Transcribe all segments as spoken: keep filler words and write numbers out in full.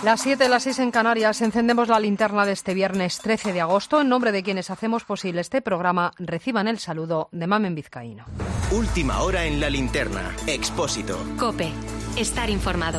Las siete, las seis en Canarias, encendemos la linterna de este viernes trece de agosto. En nombre de quienes hacemos posible este programa, reciban el saludo de Mamen Vizcaíno. Última hora en la linterna. Expósito. COPE. Estar informado.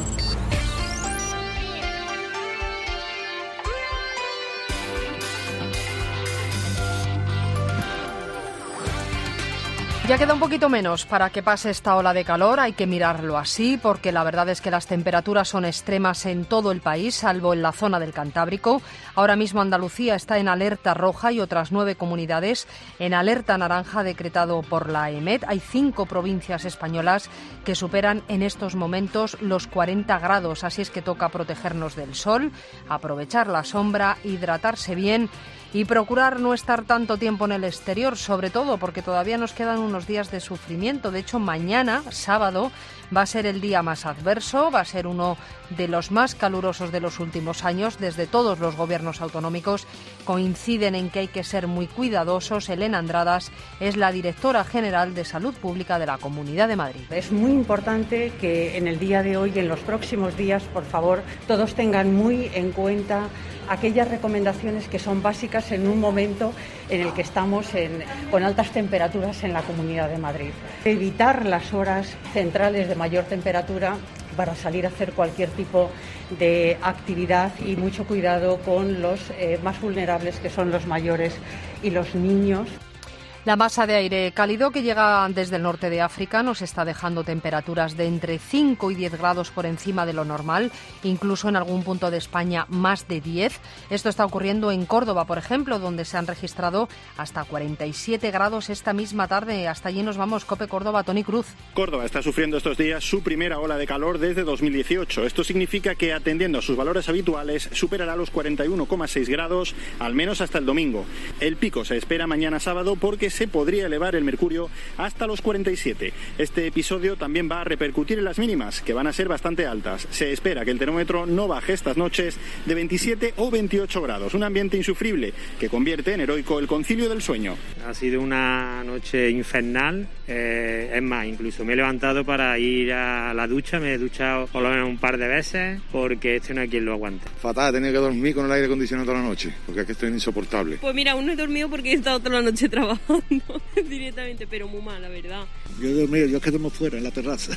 Ya queda un poquito menos para que pase esta ola de calor, hay que mirarlo así, porque la verdad es que las temperaturas son extremas en todo el país, salvo en la zona del Cantábrico. Ahora mismo Andalucía está en alerta roja y otras nueve comunidades en alerta naranja decretado por la EMET. Hay cinco provincias españolas que superan en estos momentos los cuarenta grados, así es que toca protegernos del sol, aprovechar la sombra, hidratarse bien y procurar no estar tanto tiempo en el exterior, sobre todo porque todavía nos quedan unos días de sufrimiento. De hecho, mañana, sábado, va a ser el día más adverso, va a ser uno de los más calurosos de los últimos años. Desde todos los gobiernos autonómicos coinciden en que hay que ser muy cuidadosos. Elena Andradas es la directora general de Salud Pública de la Comunidad de Madrid. Es muy importante que en el día de hoy y en los próximos días, por favor, todos tengan muy en cuenta aquellas recomendaciones que son básicas en un momento en el que estamos en, con altas temperaturas en la Comunidad de Madrid. Evitar las horas centrales de mayor temperatura para salir a hacer cualquier tipo de actividad y mucho cuidado con los eh, más vulnerables, que son los mayores y los niños. La masa de aire cálido que llega desde el norte de África nos está dejando temperaturas de entre cinco y diez grados por encima de lo normal, incluso en algún punto de España más de diez. Esto está ocurriendo en Córdoba, por ejemplo, donde se han registrado hasta cuarenta y siete grados esta misma tarde. Hasta allí nos vamos. COPE Córdoba, Tony Cruz. Córdoba está sufriendo estos días su primera ola de calor desde dos mil dieciocho. Esto significa que, atendiendo a sus valores habituales, superará los cuarenta y uno coma seis grados, al menos hasta el domingo. El pico se espera mañana sábado porque se podría elevar el mercurio hasta los cuarenta y siete. Este episodio también va a repercutir en las mínimas, que van a ser bastante altas. Se espera que el termómetro no baje estas noches de veintisiete o veintiocho grados. Un ambiente insufrible que convierte en heroico el concilio del sueño. Ha sido una noche infernal. Eh, es más, incluso me he levantado para ir a la ducha. Me he duchado por lo menos un par de veces porque esto no hay quien lo aguante. Fatal, he tenido que dormir con el aire acondicionado toda la noche porque es que estoy insoportable. Pues mira, aún no he dormido porque he estado toda la noche trabajando directamente, pero muy mal, la verdad. Yo he dormido, yo quedé fuera en la terraza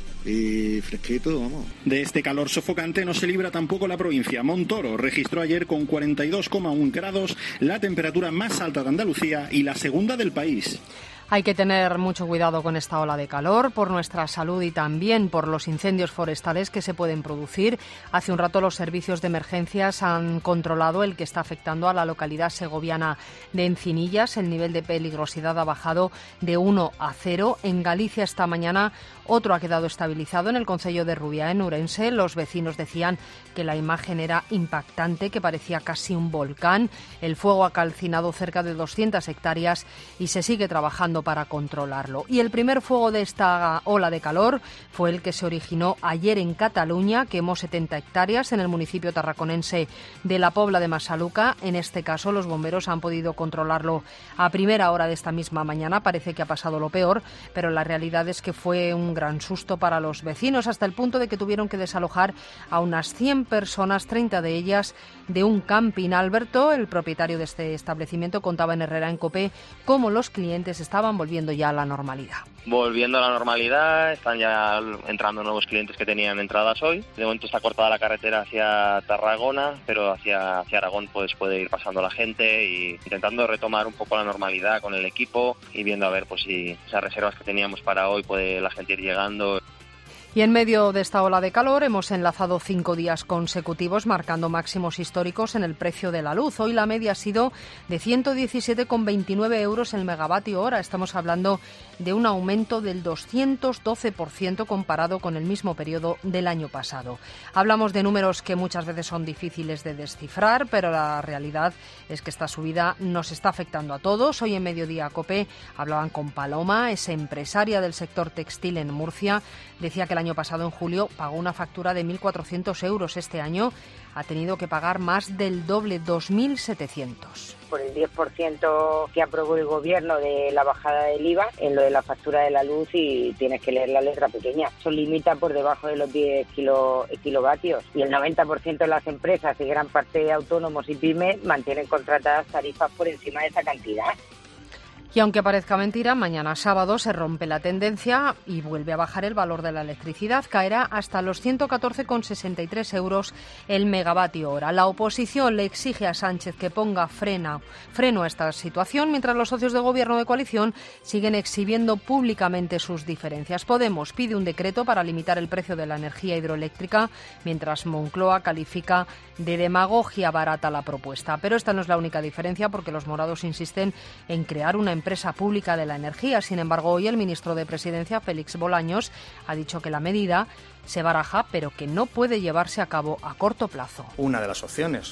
y fresquito, vamos. De este calor sofocante no se libra tampoco la provincia. Montoro registró ayer con cuarenta y dos coma uno grados la temperatura más alta de Andalucía y la segunda del país. Hay que tener mucho cuidado con esta ola de calor por nuestra salud y también por los incendios forestales que se pueden producir. Hace un rato los servicios de emergencias han controlado el que está afectando a la localidad segoviana de Encinillas. El nivel de peligrosidad ha bajado de uno a cero. En Galicia esta mañana otro ha quedado estabilizado en el concello de Rubiá, en Ourense. Los vecinos decían que la imagen era impactante, que parecía casi un volcán. El fuego ha calcinado cerca de doscientas hectáreas y se sigue trabajando para controlarlo. Y el primer fuego de esta ola de calor fue el que se originó ayer en Cataluña, quemó setenta hectáreas en el municipio tarraconense de la Pobla de Massaluca. En este caso, los bomberos han podido controlarlo a primera hora de esta misma mañana. Parece que ha pasado lo peor, pero la realidad es que fue un gran susto para los vecinos, hasta el punto de que tuvieron que desalojar a unas cien personas, treinta de ellas de un camping. Alberto, el propietario de este establecimiento, contaba en Herrera en COPE cómo los clientes estaban volviendo ya a la normalidad. Volviendo a la normalidad, están ya entrando nuevos clientes que tenían entradas hoy. De momento está cortada la carretera hacia Tarragona, pero hacia, hacia Aragón pues puede ir pasando la gente y intentando retomar un poco la normalidad con el equipo y viendo a ver pues si esas reservas que teníamos para hoy puede la gente ir llegando. Y en medio de esta ola de calor hemos enlazado cinco días consecutivos marcando máximos históricos en el precio de la luz. Hoy la media ha sido de ciento diecisiete coma veintinueve euros el megavatio hora. Estamos hablando de un aumento del doscientos doce por ciento comparado con el mismo periodo del año pasado. Hablamos de números que muchas veces son difíciles de descifrar, pero la realidad es que esta subida nos está afectando a todos. Hoy en Mediodía COPE hablaban con Paloma, es empresaria del sector textil en Murcia. Decía que el año año pasado, en julio, pagó una factura de mil cuatrocientos euros. Este año ha tenido que pagar más del doble, dos mil setecientos. Por el diez por ciento que aprobó el gobierno de la bajada del I V A en lo de la factura de la luz, y tienes que leer la letra pequeña. Eso limita por debajo de los diez kilo, kilovatios, y el noventa por ciento de las empresas y gran parte de autónomos y pymes mantienen contratadas tarifas por encima de esa cantidad. Y aunque parezca mentira, mañana sábado se rompe la tendencia y vuelve a bajar el valor de la electricidad. Caerá hasta los ciento catorce coma sesenta y tres euros el megavatio hora. La oposición le exige a Sánchez que ponga frena, freno a esta situación, mientras los socios de gobierno de coalición siguen exhibiendo públicamente sus diferencias. Podemos pide un decreto para limitar el precio de la energía hidroeléctrica, mientras Moncloa califica de demagogia barata la propuesta. Pero esta no es la única diferencia, porque los morados insisten en crear una empresa empresa pública de la energía. Sin embargo, hoy el ministro de Presidencia, Félix Bolaños, ha dicho que la medida se baraja, pero que no puede llevarse a cabo a corto plazo. Una de las opciones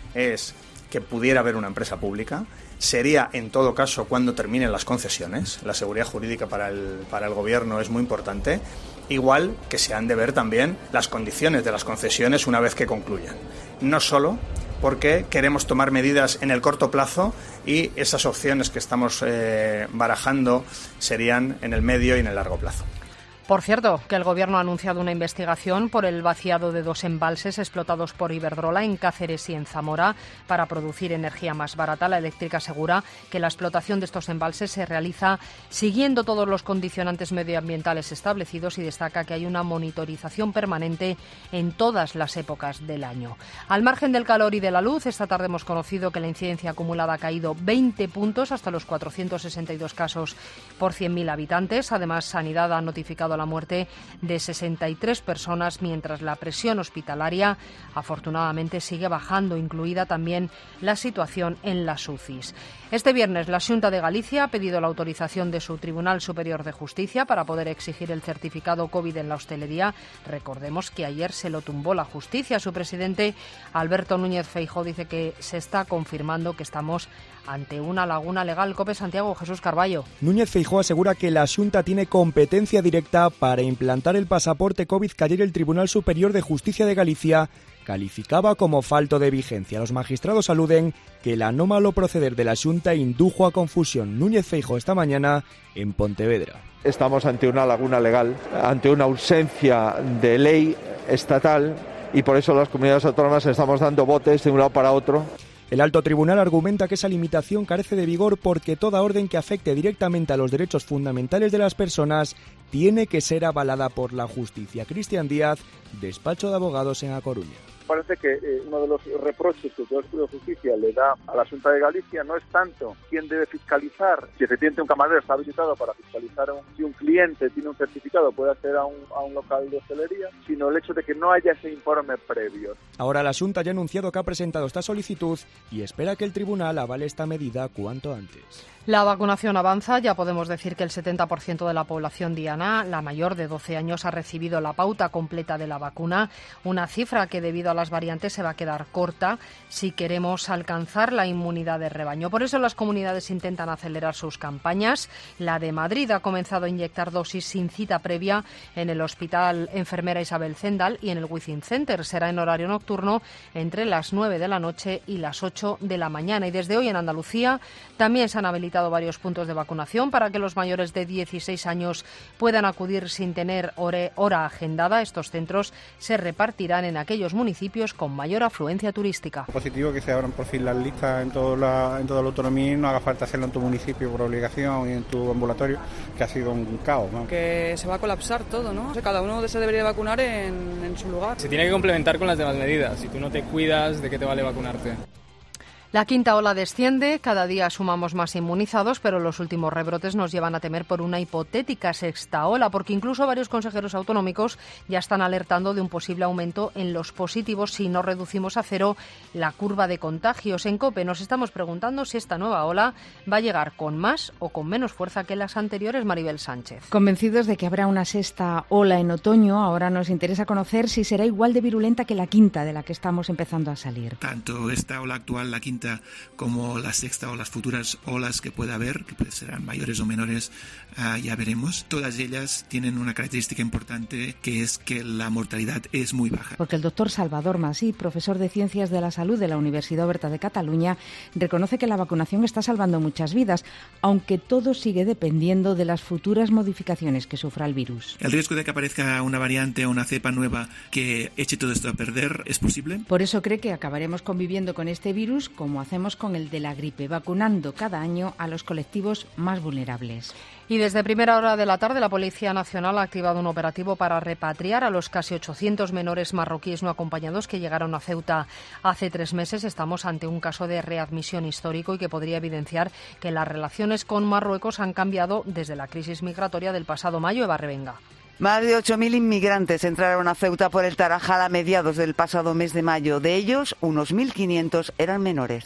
es que pudiera haber una empresa pública. Sería, en todo caso, cuando terminen las concesiones. La seguridad jurídica para el, para el Gobierno es muy importante. Igual que se han de ver también las condiciones de las concesiones una vez que concluyan. No solo porque queremos tomar medidas en el corto plazo, y esas opciones que estamos eh, barajando serían en el medio y en el largo plazo. Por cierto, que el Gobierno ha anunciado una investigación por el vaciado de dos embalses explotados por Iberdrola en Cáceres y en Zamora para producir energía más barata. La eléctrica asegura que la explotación de estos embalses se realiza siguiendo todos los condicionantes medioambientales establecidos, y destaca que hay una monitorización permanente en todas las épocas del año. Al margen del calor y de la luz, esta tarde hemos conocido que la incidencia acumulada ha caído veinte puntos hasta los cuatrocientos sesenta y dos casos por cien mil habitantes. Además, Sanidad ha notificado la muerte de sesenta y tres personas, mientras la presión hospitalaria afortunadamente sigue bajando, incluida también la situación en las U C Is. Este viernes la Xunta de Galicia ha pedido la autorización de su Tribunal Superior de Justicia para poder exigir el certificado COVID en la hostelería. Recordemos que ayer se lo tumbó la justicia. Su presidente, Alberto Núñez Feijóo, dice que se está confirmando que estamos ante una laguna legal. COPE Santiago, Jesús Carballo. Núñez Feijóo asegura que la Xunta tiene competencia directa para implantar el pasaporte COVID que ayer el Tribunal Superior de Justicia de Galicia calificaba como falto de vigencia. Los magistrados aluden que el anómalo proceder de la Xunta indujo a confusión. Núñez Feijóo esta mañana en Pontevedra. Estamos ante una laguna legal, ante una ausencia de ley estatal, y por eso las comunidades autónomas estamos dando botes de un lado para otro. El alto tribunal argumenta que esa limitación carece de vigor porque toda orden que afecte directamente a los derechos fundamentales de las personas tiene que ser avalada por la justicia. Cristian Díaz, despacho de abogados en A Coruña. Parece que eh, uno de los reproches que el Tribunal Superior de Justicia le da a la Xunta de Galicia no es tanto quién debe fiscalizar, si efectivamente un camarero está habilitado para fiscalizar, un, si un cliente tiene un certificado puede acceder a un, a un local de hostelería, sino el hecho de que no haya ese informe previo. Ahora la Xunta ya ha anunciado que ha presentado esta solicitud y espera que el tribunal avale esta medida cuanto antes. La vacunación avanza. Ya podemos decir que el setenta por ciento de la población diana, la mayor de doce años, ha recibido la pauta completa de la vacuna, una cifra que debido a las variantes se va a quedar corta si queremos alcanzar la inmunidad de rebaño. Por eso las comunidades intentan acelerar sus campañas. La de Madrid ha comenzado a inyectar dosis sin cita previa en el Hospital Enfermera Isabel Zendal y en el Within Center. Será en horario nocturno entre las nueve de la noche y las ocho de la mañana. Y desde hoy en Andalucía también se han habilitado varios puntos de vacunación para que los mayores de dieciséis años puedan acudir sin tener hora agendada. Estos centros se repartirán en aquellos municipios con mayor afluencia turística. Positivo que se abran por fin las listas en, todo la, en toda la autonomía y no haga falta hacerlo en tu municipio por obligación y en tu ambulatorio, que ha sido un caos, ¿no? Que se va a colapsar todo, ¿no? O sea, cada uno se debería vacunar en, en su lugar. Se tiene que complementar con las demás medidas. Si tú no te cuidas, ¿de qué te vale vacunarte? La quinta ola desciende, cada día sumamos más inmunizados, pero los últimos rebrotes nos llevan a temer por una hipotética sexta ola, porque incluso varios consejeros autonómicos ya están alertando de un posible aumento en los positivos si no reducimos a cero la curva de contagios. En COPE nos estamos preguntando si esta nueva ola va a llegar con más o con menos fuerza que las anteriores. Maribel Sánchez. Convencidos de que habrá una sexta ola en otoño, ahora nos interesa conocer si será igual de virulenta que la quinta de la que estamos empezando a salir. Tanto esta ola actual, la quinta cuenta como la sexta o las futuras olas que pueda haber, que serán mayores o menores, uh, ya veremos. Todas ellas tienen una característica importante, que es que la mortalidad es muy baja. Porque el doctor Salvador Masí, profesor de Ciencias de la Salud de la Universidad Oberta de Cataluña, reconoce que la vacunación está salvando muchas vidas, aunque todo sigue dependiendo de las futuras modificaciones que sufra el virus. El riesgo de que aparezca una variante o una cepa nueva que eche todo esto a perder es posible. Por eso cree que acabaremos conviviendo con este virus como hacemos con el de la gripe, vacunando cada año a los colectivos más vulnerables. Y desde primera hora de la tarde la Policía Nacional ha activado un operativo para repatriar a los casi ochocientos menores marroquíes no acompañados que llegaron a Ceuta hace tres meses. Estamos ante un caso de readmisión histórico y que podría evidenciar que las relaciones con Marruecos han cambiado desde la crisis migratoria del pasado mayo. Eva Revenga. Más de ocho mil inmigrantes entraron a Ceuta por el Tarajal a mediados del pasado mes de mayo. De ellos, unos mil quinientos eran menores.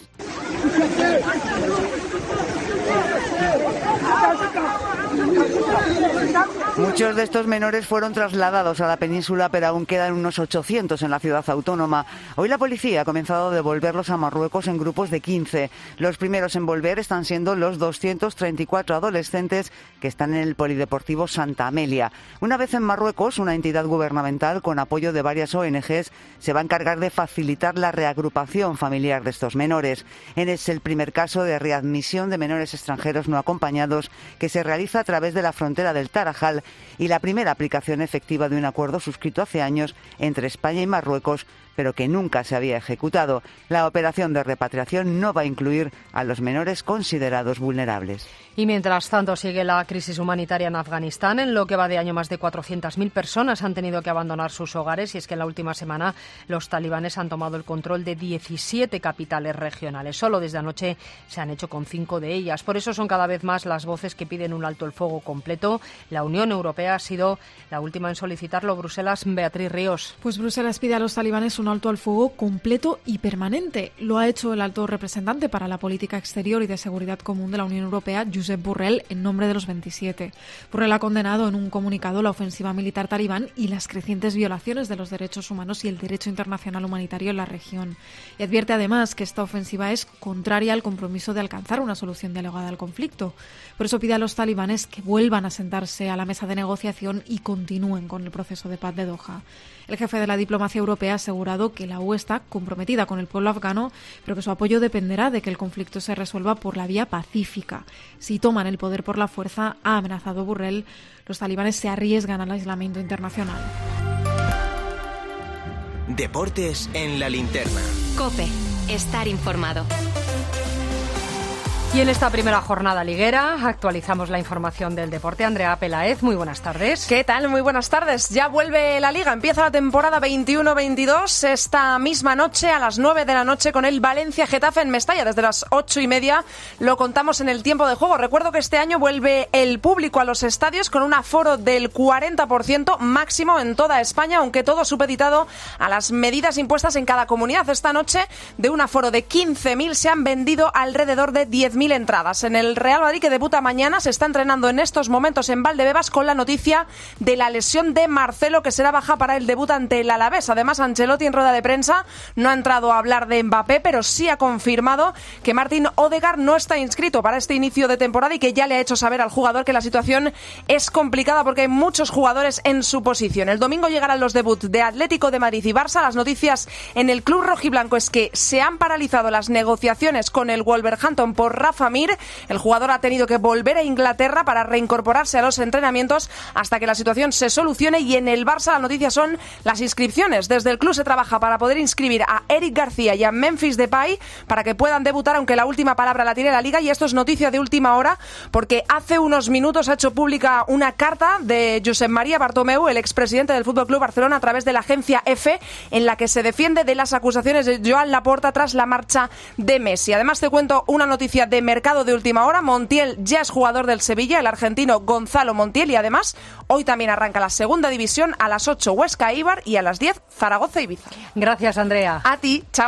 Muchos de estos menores fueron trasladados a la península, pero aún quedan unos ochocientos en la ciudad autónoma. Hoy la policía ha comenzado a devolverlos a Marruecos en grupos de quince. Los primeros en volver están siendo los doscientos treinta y cuatro adolescentes que están en el Polideportivo Santa Amelia. Una vez en Marruecos, una entidad gubernamental con apoyo de varias O N Ges se va a encargar de facilitar la reagrupación familiar de estos menores. Es el primer caso de readmisión de menores extranjeros no acompañados que se realiza a través de la frontera del Tarajal y la primera aplicación efectiva de un acuerdo suscrito hace años entre España y Marruecos, pero que nunca se había ejecutado. La operación de repatriación no va a incluir a los menores considerados vulnerables. Y mientras tanto sigue la crisis humanitaria en Afganistán. En lo que va de año, más de cuatrocientas mil personas han tenido que abandonar sus hogares, y es que en la última semana los talibanes han tomado el control de diecisiete capitales regionales. Solo desde anoche se han hecho con cinco de ellas. Por eso son cada vez más las voces que piden un alto el fuego completo. La Unión Europea ha sido la última en solicitarlo. Bruselas, Beatriz Ríos. Pues Bruselas pide a los talibanes un alto al fuego completo y permanente. Lo ha hecho el alto representante para la política exterior y de seguridad común de la Unión Europea, Josep Borrell, en nombre de los veintisiete. Borrell ha condenado en un comunicado la ofensiva militar talibán y las crecientes violaciones de los derechos humanos y el derecho internacional humanitario en la región. Y advierte además que esta ofensiva es contraria al compromiso de alcanzar una solución dialogada al conflicto. Por eso pide a los talibanes que vuelvan a sentarse a la mesa de negociación y continúen con el proceso de paz de Doha. El jefe de la diplomacia europea ha asegurado que la U E está comprometida con el pueblo afgano, pero que su apoyo dependerá de que el conflicto se resuelva por la vía pacífica. Si toman el poder por la fuerza, ha amenazado Borrell, los talibanes se arriesgan al aislamiento internacional. Deportes en la linterna. COPE. Estar informado. Y en esta primera jornada liguera actualizamos la información del deporte. Andrea Pelaez, muy buenas tardes. ¿Qué tal? Muy buenas tardes. Ya vuelve la Liga. Empieza la temporada veintiuno veintidós esta misma noche a las nueve de la noche con el Valencia-Getafe en Mestalla. Desde las ocho y media lo contamos en el tiempo de juego. Recuerdo que este año vuelve el público a los estadios con un aforo del cuarenta por ciento máximo en toda España, aunque todo supeditado a las medidas impuestas en cada comunidad. Esta noche, de un aforo de quince mil, se han vendido alrededor de diez mil entradas. En el Real Madrid, que debuta mañana, se está entrenando en estos momentos en Valdebebas con la noticia de la lesión de Marcelo, que será baja para el debut ante el Alavés. Además, Ancelotti en rueda de prensa no ha entrado a hablar de Mbappé, pero sí ha confirmado que Martin Odegaard no está inscrito para este inicio de temporada y que ya le ha hecho saber al jugador que la situación es complicada porque hay muchos jugadores en su posición. El domingo llegarán los debuts de Atlético de Madrid y Barça. Las noticias en el club rojiblanco es que se han paralizado las negociaciones con el Wolverhampton por Rafa Mir. El jugador ha tenido que volver a Inglaterra para reincorporarse a los entrenamientos hasta que la situación se solucione. Y en el Barça las noticias son las inscripciones. Desde el club se trabaja para poder inscribir a Eric García y a Memphis Depay para que puedan debutar, aunque la última palabra la tiene la Liga. Y esto es noticia de última hora porque hace unos minutos ha hecho pública una carta de Josep María Bartomeu, el expresidente del F C Barcelona, a través de la agencia EFE, en la que se defiende de las acusaciones de Joan Laporta tras la marcha de Messi. Además, te cuento una noticia de mercado de última hora. Montiel ya es jugador del Sevilla, el argentino Gonzalo Montiel, y además hoy también arranca la segunda división. A las ocho Huesca Eibar y a las diez Zaragoza Ibiza. Gracias, Andrea. A ti, chao.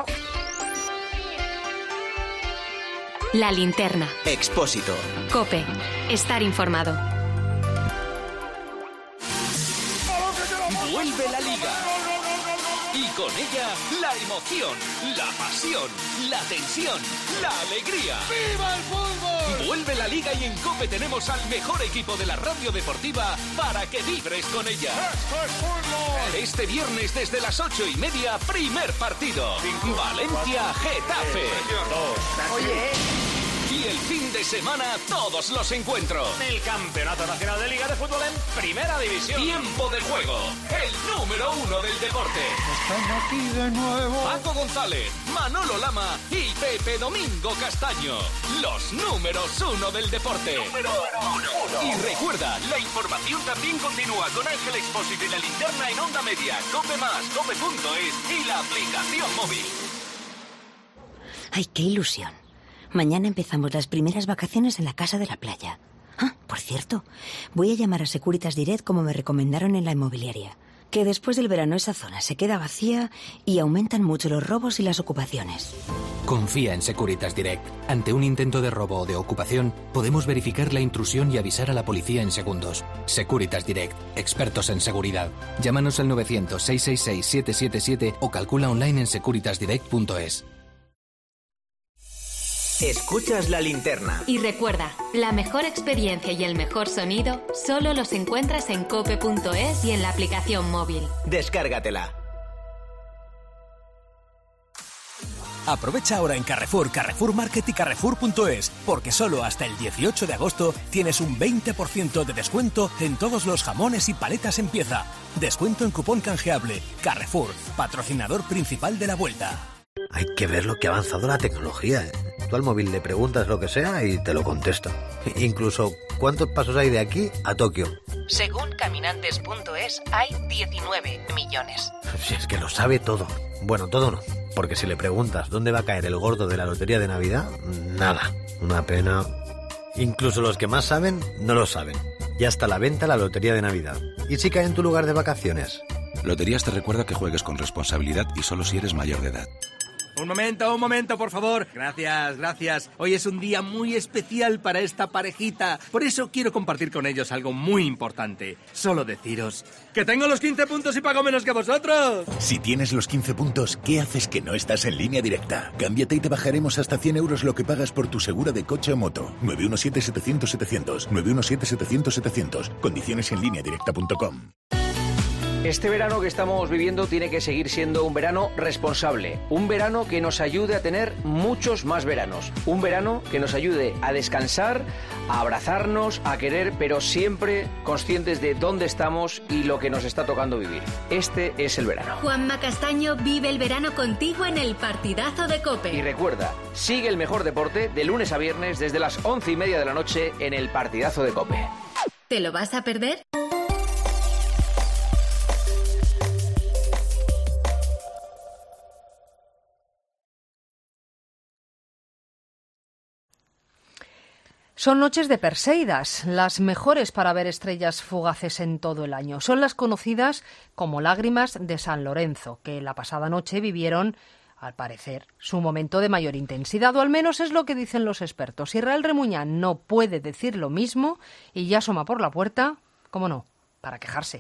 La linterna. Expósito. COPE. Estar informado. Vuelve la Liga. Y con ella, la emoción, la pasión, la tensión, la alegría. ¡Viva el fútbol! Vuelve la Liga y en COPE tenemos al mejor equipo de la radio deportiva para que vibres con ella. ¡Esto es fútbol! Este viernes desde las ocho y media, primer partido. Valencia-Getafe. Oye... Y el fin de semana, todos los encuentros. El Campeonato Nacional de Liga de Fútbol en Primera División. Tiempo de juego. El número uno del deporte. Están aquí de nuevo. Paco González, Manolo Lama y Pepe Domingo Castaño. Los números uno del deporte. Número uno. Y recuerda, la información también continúa con Ángel Expósito y la linterna en Onda Media, Cope Más, Cope punto es y la aplicación móvil. ¡Ay, qué ilusión! Mañana empezamos las primeras vacaciones en la casa de la playa. Ah, por cierto, voy a llamar a Securitas Direct como me recomendaron en la inmobiliaria. Que después del verano esa zona se queda vacía y aumentan mucho los robos y las ocupaciones. Confía en Securitas Direct. Ante un intento de robo o de ocupación, podemos verificar la intrusión y avisar a la policía en segundos. Securitas Direct, expertos en seguridad. Llámanos al novecientos, seiscientos sesenta y seis, setecientos setenta y siete o calcula online en securitas direct punto es. Escuchas la linterna. Y recuerda, la mejor experiencia y el mejor sonido solo los encuentras en cope punto es y en la aplicación móvil. Descárgatela. Aprovecha ahora en Carrefour, Carrefour Market y Carrefour punto es, porque solo hasta el dieciocho de agosto tienes un veinte por ciento de descuento en todos los jamones y paletas en pieza. Descuento en cupón canjeable. Carrefour, patrocinador principal de la Vuelta. Hay que ver lo que ha avanzado la tecnología, ¿eh? Tú al móvil le preguntas lo que sea y te lo contesta. Incluso, ¿cuántos pasos hay de aquí a Tokio? Según caminantes punto es, hay diecinueve millones. Si es que lo sabe todo. Bueno, todo no. Porque si le preguntas dónde va a caer el gordo de la lotería de Navidad, nada. Una pena. Incluso los que más saben, no lo saben. Ya está a la venta la lotería de Navidad. ¿Y si cae en tu lugar de vacaciones? Loterías te recuerda que juegues con responsabilidad y solo si eres mayor de edad. Un momento, un momento, por favor. Gracias, gracias. Hoy es un día muy especial para esta parejita. Por eso quiero compartir con ellos algo muy importante. Solo deciros que tengo los quince puntos y pago menos que vosotros. Si tienes los quince puntos, ¿qué haces que no estás en Línea Directa? Cámbiate y te bajaremos hasta cien euros lo que pagas por tu segura de coche o moto. nueve uno siete, setecientos, setecientos. nueve uno siete, setecientos, setecientos. Condiciones en línea directa punto com. Este verano que estamos viviendo tiene que seguir siendo un verano responsable, un verano que nos ayude a tener muchos más veranos, un verano que nos ayude a descansar, a abrazarnos, a querer, pero siempre conscientes de dónde estamos y lo que nos está tocando vivir. Este es el verano. Juanma Castaño vive el verano contigo en el partidazo de COPE. Y recuerda, sigue el mejor deporte de lunes a viernes desde las once y media de la noche en el partidazo de COPE. ¿Te lo vas a perder? Son noches de Perseidas, las mejores para ver estrellas fugaces en todo el año. Son las conocidas como lágrimas de San Lorenzo, que la pasada noche vivieron, al parecer, su momento de mayor intensidad, o al menos es lo que dicen los expertos. Israel Remuñán no puede decir lo mismo y ya asoma por la puerta, ¿cómo no?, para quejarse.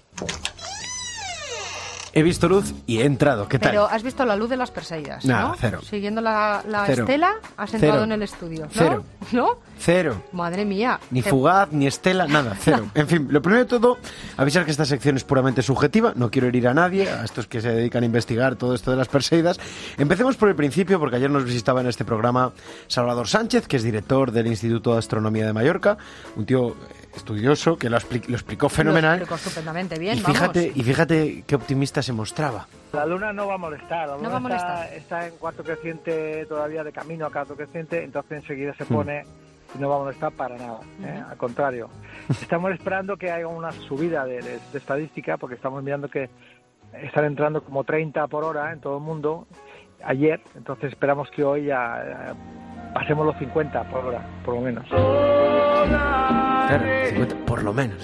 He visto luz y he entrado. ¿Qué tal? Pero has visto la luz de las Perseidas, Nada, ¿no? cero. Siguiendo la, la Cero. estela, has entrado Cero. en el estudio, ¿no? Cero. ¿No? Cero. Madre mía. Ni Te- fugaz, ni estela, nada, cero. En fin, lo primero de todo, avisar que esta sección es puramente subjetiva, no quiero herir a nadie, a estos que se dedican a investigar todo esto de las Perseidas. Empecemos por el principio, porque ayer nos visitaba en este programa Salvador Sánchez, que es director del Instituto de Astronomía de Mallorca, un tío estudioso que lo, expli- lo explicó fenomenal. Lo explicó estupendamente bien, Y fíjate, vamos. y fíjate qué optimista se mostraba. La luna no va a molestar, la No luna va a molestar. Está, está en cuarto creciente todavía, de camino a cuarto creciente, entonces enseguida se Hmm. pone y no va a molestar para nada, ¿eh? Al contrario. Estamos esperando que haya una subida de, de- de estadística, porque estamos mirando que están entrando como treinta por hora en todo el mundo ayer, entonces esperamos que hoy ya eh, pasemos los cincuenta por hora, por lo menos. Claro, cincuenta, por lo menos, dice.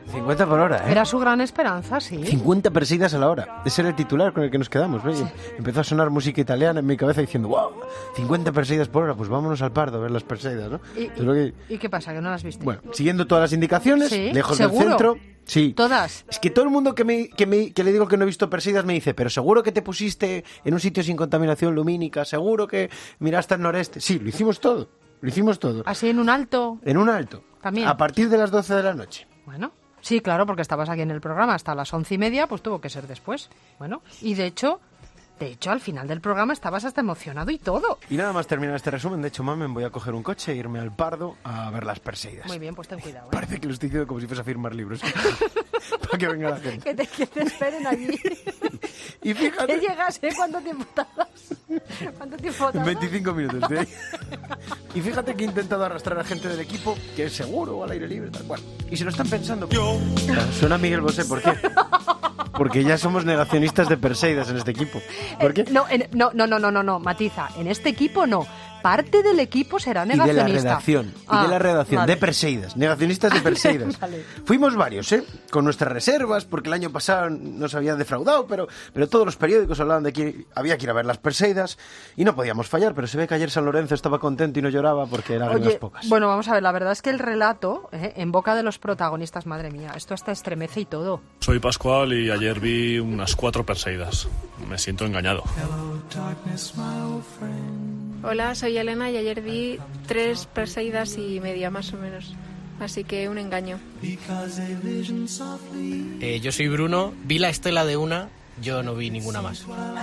cincuenta por hora, ¿eh? Era su gran esperanza, sí. cincuenta Perseidas a la hora. Ese era el titular con el que nos quedamos, ¿ves? Sí. Empezó a sonar música italiana en mi cabeza diciendo, wow, cincuenta Perseidas por hora, pues vámonos al Pardo a ver las Perseidas, ¿no? ¿Y, que... ¿Y qué pasa, que no las viste? Bueno, siguiendo todas las indicaciones, ¿Sí? lejos ¿Seguro? del centro... Sí. ¿Todas? Es que todo el mundo que, me, que, me, que le digo que no he visto Perseidas me dice, pero seguro que te pusiste en un sitio sin contaminación lumínica, seguro que miraste al noreste. Sí, lo hicimos todo, lo hicimos todo. ¿Así en un alto? En un alto. También. A partir de las doce de la noche. Bueno, sí, claro, porque estabas aquí en el programa hasta las once y media, pues tuvo que ser después. Bueno, y de hecho... De hecho, al final del programa estabas hasta emocionado y todo. Y nada más terminar este resumen, de hecho, mamen, voy a coger un coche e irme al Pardo a ver las Perseidas. Muy bien, pues ten cuidado. ¿eh? Parece que lo estoy diciendo como si fuese a firmar libros. Para que venga la gente. Que te, que te esperen allí. Y fíjate... Que llegas, ¿eh? ¿Cuánto tiempo tardas? ¿Cuánto tiempo tardas? veinticinco minutos de ahí. Y fíjate que he intentado arrastrar a gente del equipo, que es seguro, al aire libre, tal cual. Y se lo están pensando. Yo. Suena Miguel Bosé, ¿por qué? Porque ya somos negacionistas de Perseidas en este equipo. ¿Por qué? Eh, no, en, no, no, no, no, no, matiza. En este equipo no. Parte del equipo será negacionista. Y de la redacción. Ah, y de la redacción. Vale. De Perseidas. Negacionistas de Perseidas. Vale. Fuimos varios, ¿eh? Con nuestras reservas, porque el año pasado nos habían defraudado, pero, pero todos los periódicos hablaban de que había que ir a ver las Perseidas y no podíamos fallar, pero se ve que ayer San Lorenzo estaba contento y no lloraba porque eran Oye, las pocas. Bueno, vamos a ver, la verdad es que el relato, eh, en boca de los protagonistas, madre mía, esto hasta estremece y todo. Soy Pascual y ayer vi unas cuatro Perseidas. Me siento engañado. Hola, soy Elena y ayer vi tres Perseidas y media más o menos. Así que un engaño. Eh, yo soy Bruno, vi la estela de una, yo no vi ninguna más.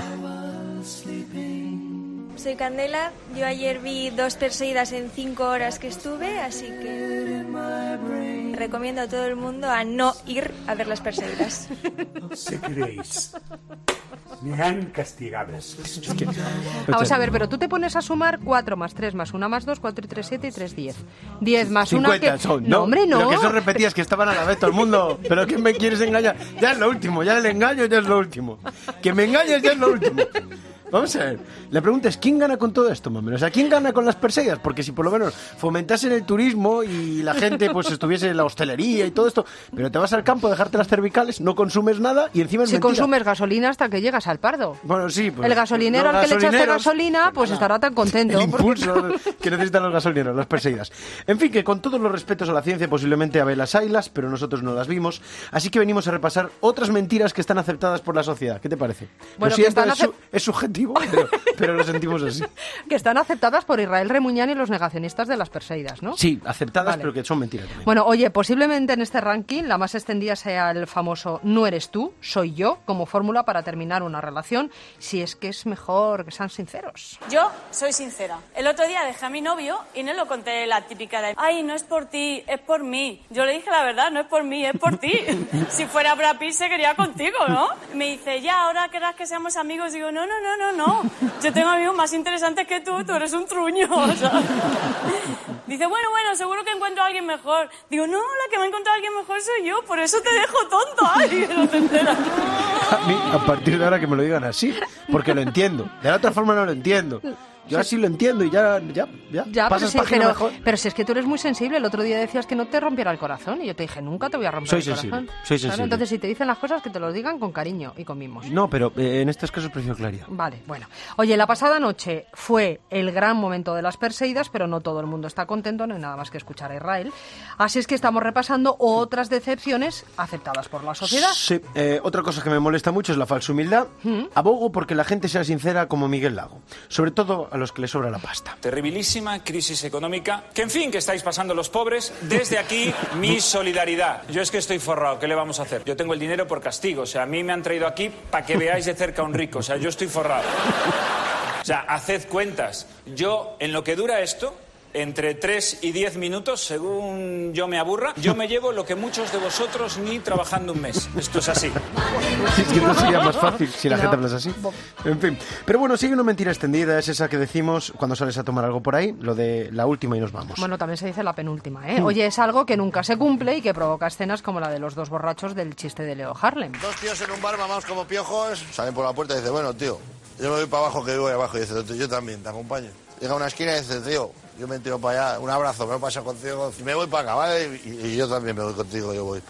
Soy Candela, yo ayer vi dos Perseidas en cinco horas que estuve, así que recomiendo a todo el mundo a no ir a ver las Perseidas. ¿Qué creéis? Me han castigado. Es que... Vamos a ver, pero tú te pones a sumar cuatro más tres más uno más dos, cuatro y tres, siete y tres, diez. diez más una que... son, no, hombre, no. Lo que eso repetías que estaban a la vez todo el mundo. ¿Pero qué me quieres engañar? Ya es lo último, ya el engaño ya es lo último. Que me engañes ya es lo último. Vamos a ver, la pregunta es, ¿quién gana con todo esto, mami? O sea, ¿quién gana con las Perseidas? Porque si por lo menos fomentasen el turismo y la gente pues estuviese en la hostelería y todo esto, pero te vas al campo a dejarte las cervicales, no consumes nada y encima es Si mentira. consumes gasolina hasta que llegas al Pardo. Bueno, sí. Pues, el gasolinero los al que le echaste gasolina, pues, pues estará tan contento. El impulso porque... que necesitan los gasolineros, las Perseidas. En fin, que con todos los respetos a la ciencia, posiblemente a las haylas, pero nosotros no las vimos. Así que venimos a repasar otras mentiras que están aceptadas por la sociedad. ¿Qué te parece? Bueno, lo que siento, están es, su, es subjetivo, pero... pero lo sentimos así. Que están aceptadas por Israel Remuñán y los negacionistas de las Perseidas, ¿no? Sí, aceptadas, vale. Pero que son mentiras también. Bueno, oye, posiblemente en este ranking la más extendida sea el famoso no eres tú, soy yo, como fórmula para terminar una relación, si es que es mejor que sean sinceros. Yo soy sincera. El otro día dejé a mi novio y no lo conté la típica de ay, no es por ti, es por mí. Yo le dije la verdad, no es por mí, es por ti. Si fuera Brad Pitt se quería contigo, ¿no? Me dice, ya, ahora querrás que seamos amigos. Digo, no, no, no, no, no. Yo tengo amigos más interesantes que tú, tú eres un truño. O sea. Dice, bueno, bueno, seguro que encuentro a alguien mejor. Digo, no, la que me ha encontrado a alguien mejor soy yo, por eso te dejo tonto. Ay, no te enteras. A mí, a partir de ahora que me lo digan así, porque lo entiendo. De la otra forma no lo entiendo. Yo así lo entiendo y ya, ya, ya, ya pasas pero, sí, página pero, mejor. Pero si es que tú eres muy sensible, el otro día decías que no te rompiera el corazón y yo te dije, nunca te voy a romper soy el sensible, corazón. Soy sensible. Claro, entonces si te dicen las cosas, que te lo digan con cariño y con mimos. No, pero eh, en estos casos prefiero claridad. Vale, bueno. Oye, la pasada noche fue el gran momento de las Perseidas, pero no todo el mundo está contento, no hay nada más que escuchar a Israel. Así es que estamos repasando otras decepciones aceptadas por la sociedad. Sí, eh, otra cosa que me molesta mucho es la falsa humildad. ¿Mm? Abogo porque la gente sea sincera como Miguel Lago, sobre todo a los que les sobra la pasta. Terribilísima crisis económica, que en fin, que estáis pasando los pobres. Desde aquí, mi solidaridad. Yo es que estoy forrado, ¿qué le vamos a hacer? Yo tengo el dinero por castigo, o sea, a mí me han traído aquí para que veáis de cerca a un rico, o sea, yo estoy forrado. O sea, haced cuentas. Yo, en lo que dura esto, entre tres y diez minutos, según yo me aburra, yo me llevo lo que muchos de vosotros ni trabajando un mes. Esto es así. Es que no sería más fácil si la no. gente hablas así. En fin. Pero bueno, sigue una mentira extendida, es esa que decimos cuando sales a tomar algo por ahí, lo de la última y nos vamos. Bueno, también se dice la penúltima, ¿eh? Oye, es algo que nunca se cumple y que provoca escenas como la de los dos borrachos del chiste de Leo Harlem. Dos tíos en un bar, mamados como piojos, salen por la puerta y dicen, bueno, tío, yo me voy para abajo, que yo voy abajo. Y dice, yo también, te acompaño. Llega a una esquina y dice, tío, yo me tiro para allá, un abrazo, me lo paso contigo y me voy para acá, ¿vale? Y, y yo también me voy contigo, yo voy para abajo.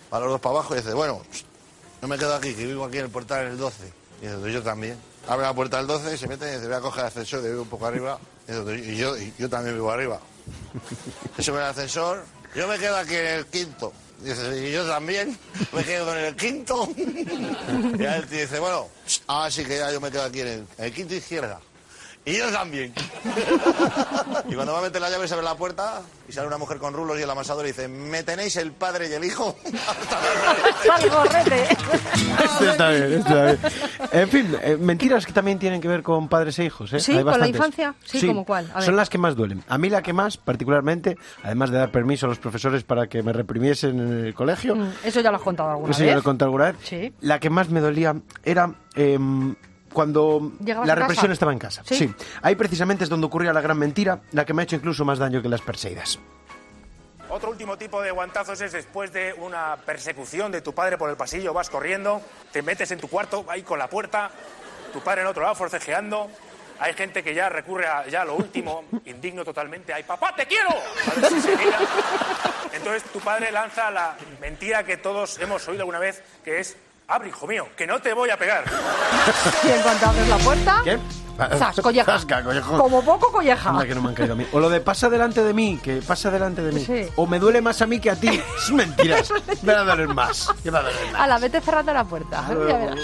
va los dos para abajo y dice, bueno, no me quedo aquí, que vivo aquí en el portal en el doce. Y dice, yo también. Abre la puerta del doce y se mete y dice, voy a coger el ascensor, que vivo un poco arriba. Y, dice, y, yo, y yo también vivo arriba. Se sube el ascensor, yo me quedo aquí en el quinto. Y dice, y yo también me quedo en el quinto. Y él te dice, bueno, ah, sí que ya yo me quedo aquí en el, en el quinto izquierda. Y yo también. Y cuando va a meter la llave se abre la puerta y sale una mujer con rulos y el amasador y dice, ¿me tenéis el padre y el hijo? ¡Hasta el gorrete! Esto está bien, esto está bien. En fin, eh, mentiras que también tienen que ver con padres e hijos, ¿eh? Sí, Hay con la bastantes. infancia. Sí, Sí, ¿como cuál? A ver. son las que más duelen. A mí la que más, particularmente, además de dar permiso a los profesores para que me reprimiesen en el colegio, Mm, Eso ya lo has contado alguna eso vez. ya lo he contado alguna vez, Sí. la que más me dolía era... eh, cuando ¿Llegabas la a casa? represión estaba en casa. ¿Sí? Sí. Ahí precisamente es donde ocurría la gran mentira, la que me ha hecho incluso más daño que las perseidas. Otro último tipo de guantazos es después de una persecución de tu padre por el pasillo, vas corriendo, te metes en tu cuarto, ahí con la puerta, tu padre en otro lado forcejeando. Hay gente que ya recurre a ya lo último, indigno totalmente, ¡ay, papá, te quiero! A ver si se mira. Entonces tu padre lanza la mentira que todos hemos oído alguna vez, que es, abre, hijo mío, que no te voy a pegar. Y en cuanto abres la puerta... ¿Qué? ¡Zas, colleja! Zasca, collejón. Como poco, colleja. Anda, que no me han caído a mí. O lo de pasa delante de mí, que pasa delante de mí. Sí. O me duele más a mí que a ti. Es mentiras. Me va a doler más. Me va a doler más. A la vete cerrando la puerta. Hasta Ya luego. verás.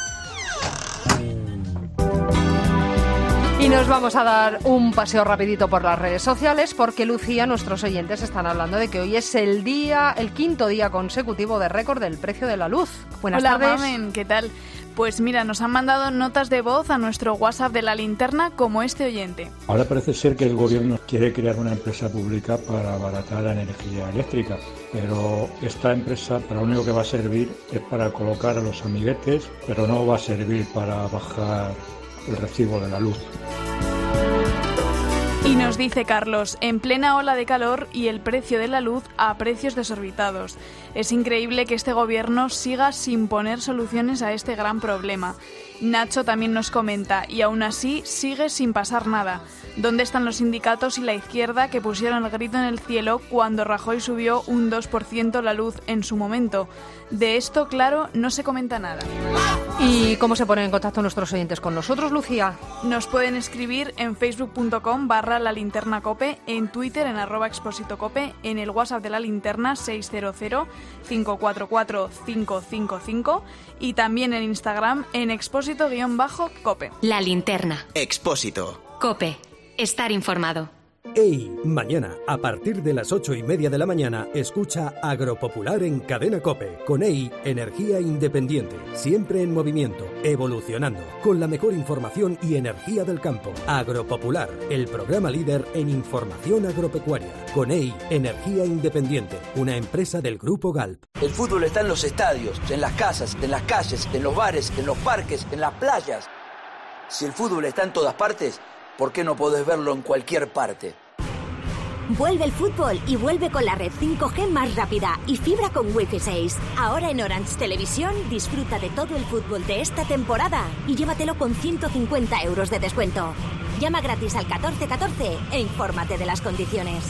Y nos vamos a dar un paseo rapidito por las redes sociales porque, Lucía, nuestros oyentes están hablando de que hoy es el día, el quinto día consecutivo de récord del precio de la luz. Buenas Hola, tardes. Mamen, ¿qué tal? Pues mira, nos han mandado notas de voz a nuestro WhatsApp de la linterna como este oyente. Ahora parece ser que el gobierno quiere crear una empresa pública para abaratar la energía eléctrica, pero esta empresa para lo único que va a servir es para colocar a los amiguetes, pero no va a servir para bajar el recibo de la luz. Y nos dice Carlos, en plena ola de calor y el precio de la luz a precios desorbitados. Es increíble que este gobierno siga sin poner soluciones a este gran problema. Nacho también nos comenta, y aún así sigue sin pasar nada. ¿Dónde están los sindicatos y la izquierda que pusieron el grito en el cielo cuando Rajoy subió un dos por ciento la luz en su momento? De esto, claro, no se comenta nada. ¿Y cómo se ponen en contacto nuestros oyentes con nosotros, Lucía? Nos pueden escribir en facebook.com barra la linterna cope, en Twitter en arroba expósito cope, en el WhatsApp de la linterna seis cero cero, cinco cuatro cuatro, cinco cinco cinco y también en Instagram en expósito-cope. La linterna. Expósito. Cope. Estar informado. ¡Ey! Mañana, a partir de las ocho y media de la mañana, escucha Agropopular en Cadena COPE. Con E I, energía independiente. Siempre en movimiento, evolucionando, con la mejor información y energía del campo. Agropopular, el programa líder en información agropecuaria. Con E I, energía independiente. Una empresa del Grupo Galp. El fútbol está en los estadios, en las casas, en las calles, en los bares, en los parques, en las playas. Si el fútbol está en todas partes, ¿por qué no podés verlo en cualquier parte? Vuelve el fútbol y vuelve con la red cinco G más rápida y fibra con Wi-Fi seis. Ahora en Orange Televisión disfruta de todo el fútbol de esta temporada y llévatelo con ciento cincuenta euros de descuento. Llama gratis al catorce catorce e infórmate de las condiciones.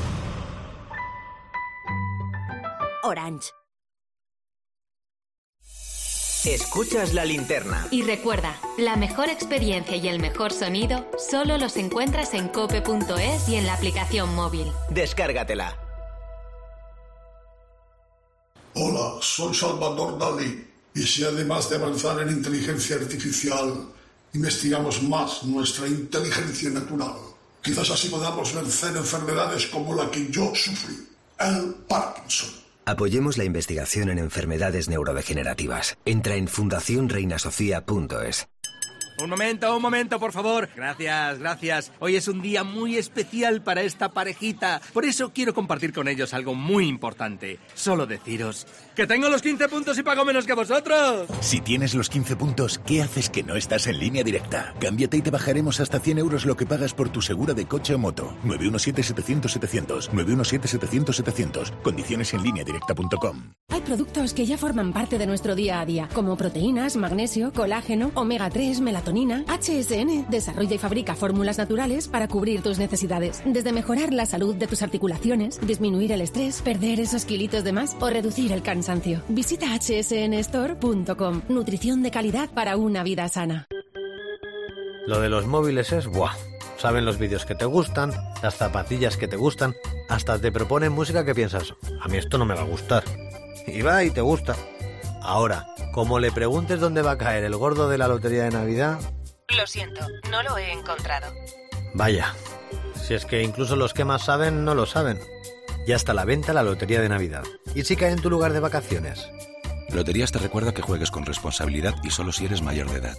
Orange. Escuchas la linterna. Y recuerda, la mejor experiencia y el mejor sonido solo los encuentras en cope punto es y en la aplicación móvil. Descárgatela. Hola, soy Salvador Dalí. Y si además de avanzar en inteligencia artificial, investigamos más nuestra inteligencia natural, quizás así podamos vencer enfermedades como la que yo sufrí, el Parkinson. Apoyemos la investigación en enfermedades neurodegenerativas. Entra en fundación reina sofía punto es. Un momento, un momento, por favor. Gracias, gracias. Hoy es un día muy especial para esta parejita. Por eso quiero compartir con ellos algo muy importante. Solo deciros que tengo los quince puntos y pago menos que vosotros. Si tienes los quince puntos, ¿qué haces que no estás en Línea Directa? Cámbiate y te bajaremos hasta cien euros lo que pagas por tu segura de coche o moto. nueve uno siete, setecientos, setecientos. nueve uno siete, setecientos, setecientos. Condiciones en línea directa punto com. Hay productos que ya forman parte de nuestro día a día, como proteínas, magnesio, colágeno, omega tres, melatonina melatonina, H S N desarrolla y fabrica fórmulas naturales para cubrir tus necesidades. Desde mejorar la salud de tus articulaciones, disminuir el estrés, perder esos kilitos de más o reducir el cansancio. Visita hache ese ene store punto com. Nutrición de calidad para una vida sana. Lo de los móviles es ¡buah! Saben los vídeos que te gustan, las zapatillas que te gustan, hasta te proponen música que piensas, a mí esto no me va a gustar. Y va y te gusta. Ahora, como le preguntes dónde va a caer el gordo de la lotería de Navidad... Lo siento, no lo he encontrado. Vaya, si es que incluso los que más saben no lo saben. Ya está a la venta la lotería de Navidad. ¿Y si cae en tu lugar de vacaciones? Loterías te recuerda que juegues con responsabilidad y solo si eres mayor de edad.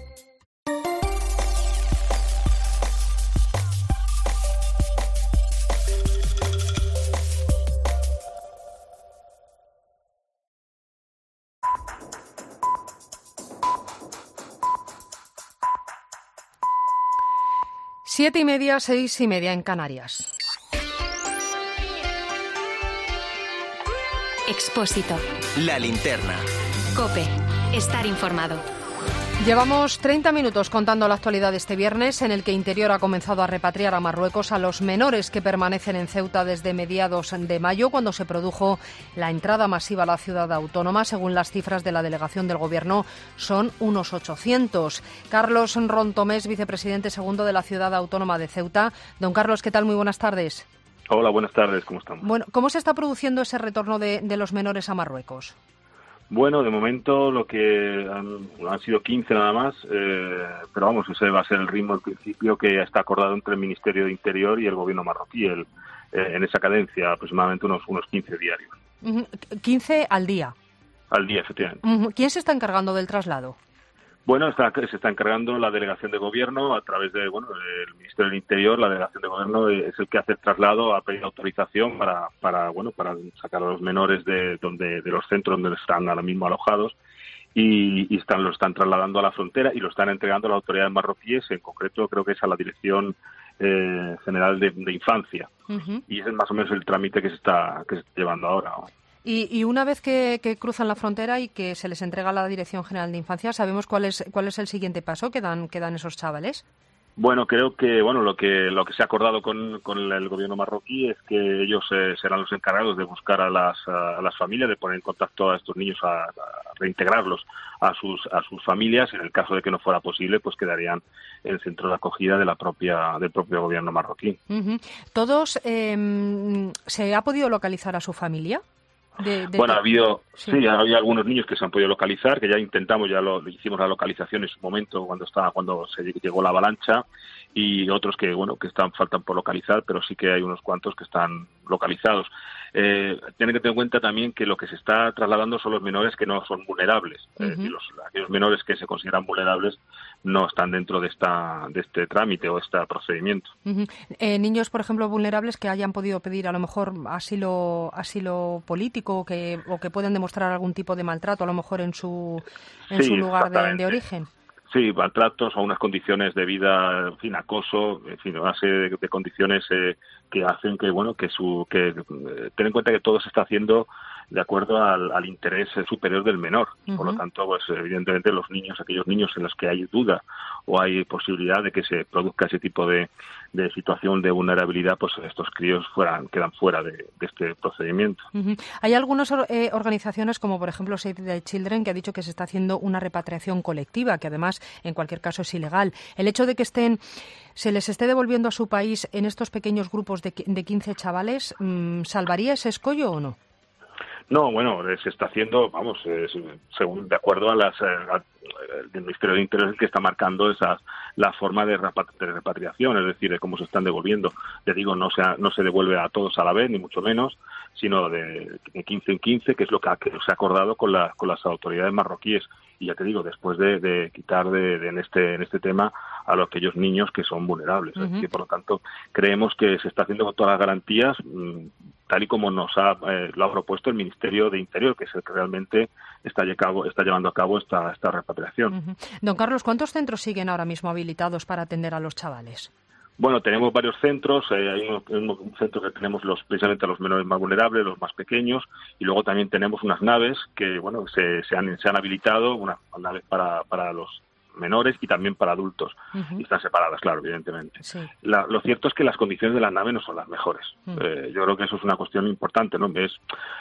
Siete y media, seis y media en Canarias. Expósito. La linterna. COPE. Estar informado. Llevamos treinta minutos contando la actualidad de este viernes, en el que Interior ha comenzado a repatriar a Marruecos a los menores que permanecen en Ceuta desde mediados de mayo, cuando se produjo la entrada masiva a la ciudad autónoma. Según las cifras de la delegación del Gobierno, son unos ochocientos. Carlos Rontomés, vicepresidente segundo de la ciudad autónoma de Ceuta. Don Carlos, ¿qué tal? Muy buenas tardes. Hola, buenas tardes. ¿Cómo estamos? Bueno, ¿cómo se está produciendo ese retorno de, de los menores a Marruecos? Bueno, de momento lo que han, han sido quince nada más, eh, pero vamos, ese va a ser el ritmo al principio que está acordado entre el Ministerio de Interior y el Gobierno marroquí, el, eh, en esa cadencia, aproximadamente unos, unos quince diarios. quince al día. Al día, efectivamente. ¿Quién se está encargando del traslado? Bueno, está, se está encargando la delegación de gobierno a través de, bueno, el Ministerio del Interior. La delegación de gobierno es el que hace el traslado, ha pedido autorización para, para, bueno, para sacar a los menores de donde, de los centros donde están ahora mismo alojados y, y están, lo están trasladando a la frontera y lo están entregando a las autoridades marroquíes. En concreto, creo que es a la Dirección eh, General de, de Infancia. Uh-huh. Y ese es más o menos el trámite que se está, que se está llevando ahora, ¿no? Y, y una vez que, que cruzan la frontera y que se les entrega a la Dirección General de Infancia, ¿sabemos cuál es cuál es el siguiente paso que dan, que dan esos chavales? Bueno, creo que bueno lo que lo que se ha acordado con, con el gobierno marroquí es que ellos eh, serán los encargados de buscar a las a las familias, de poner en contacto a estos niños, a, a reintegrarlos a sus a sus familias. En el caso de que no fuera posible, pues quedarían en el centro de acogida de la propia del propio gobierno marroquí. Uh-huh. ¿Todos eh, se ha podido localizar a su familia? De, de bueno, de... ha habido, sí. sí, había algunos niños que se han podido localizar, que ya intentamos, ya lo hicimos la localización en su momento cuando estaba, cuando se llegó la avalancha, y otros que, bueno, que están faltan por localizar, pero sí que hay unos cuantos que están localizados. Eh, tienen que tener en cuenta también que lo que se está trasladando son los menores que no son vulnerables. Uh-huh. Es decir, los, aquellos menores que se consideran vulnerables no están dentro de esta de este trámite o este procedimiento. Uh-huh. Eh, niños, por ejemplo, vulnerables que hayan podido pedir a lo mejor asilo asilo político que, o que pueden demostrar algún tipo de maltrato a lo mejor en su, en sí, su lugar de, de origen. Sí, maltratos a unas condiciones de vida, en fin, acoso, en fin, una serie de, de condiciones eh, que hacen que, bueno, que su, que eh, ten en cuenta que todo se está haciendo de acuerdo al, al interés superior del menor. Uh-huh. Por lo tanto, pues evidentemente los niños, aquellos niños en los que hay duda o hay posibilidad de que se produzca ese tipo de, de situación de vulnerabilidad, pues estos críos fueran, quedan fuera de, de este procedimiento. Uh-huh. Hay algunas eh, organizaciones, como por ejemplo Save the Children, que ha dicho que se está haciendo una repatriación colectiva, que además en cualquier caso es ilegal. El hecho de que estén se les esté devolviendo a su país en estos pequeños grupos de, de quince chavales, ¿salvaría ese escollo o no? No, bueno, se está haciendo, vamos, es, según de acuerdo a las a, el Ministerio de Interior, el que está marcando esas la forma de, repat- de repatriación, es decir, de cómo se están devolviendo. Te digo, no se no se devuelve a todos a la vez, ni mucho menos, sino de, de quince en quince, que es lo que, ha, que se ha acordado con la, con las autoridades marroquíes. Y ya te digo, después de, de quitar de, de en este en este tema a los aquellos niños que son vulnerables. Uh-huh. Es decir, por lo tanto, creemos que se está haciendo con todas las garantías, mmm, tal y como nos ha eh, lo ha propuesto el Ministerio de Interior, que es el que realmente está, cabo, está llevando a cabo esta, esta repatriación. Uh-huh. Don Carlos, ¿cuántos centros siguen ahora mismo habilitados para atender a los chavales? Bueno, tenemos varios centros. Eh, hay unos, un centro que tenemos los precisamente a los menores más vulnerables, los más pequeños, y luego también tenemos unas naves que, bueno, se, se, han, se han habilitado, unas naves para, para los menores y también para adultos. Uh-huh. Y están separadas, claro, evidentemente. Sí. La, lo cierto es que las condiciones de la nave no son las mejores. Uh-huh. Eh, yo creo que eso es una cuestión importante, ¿no? Es,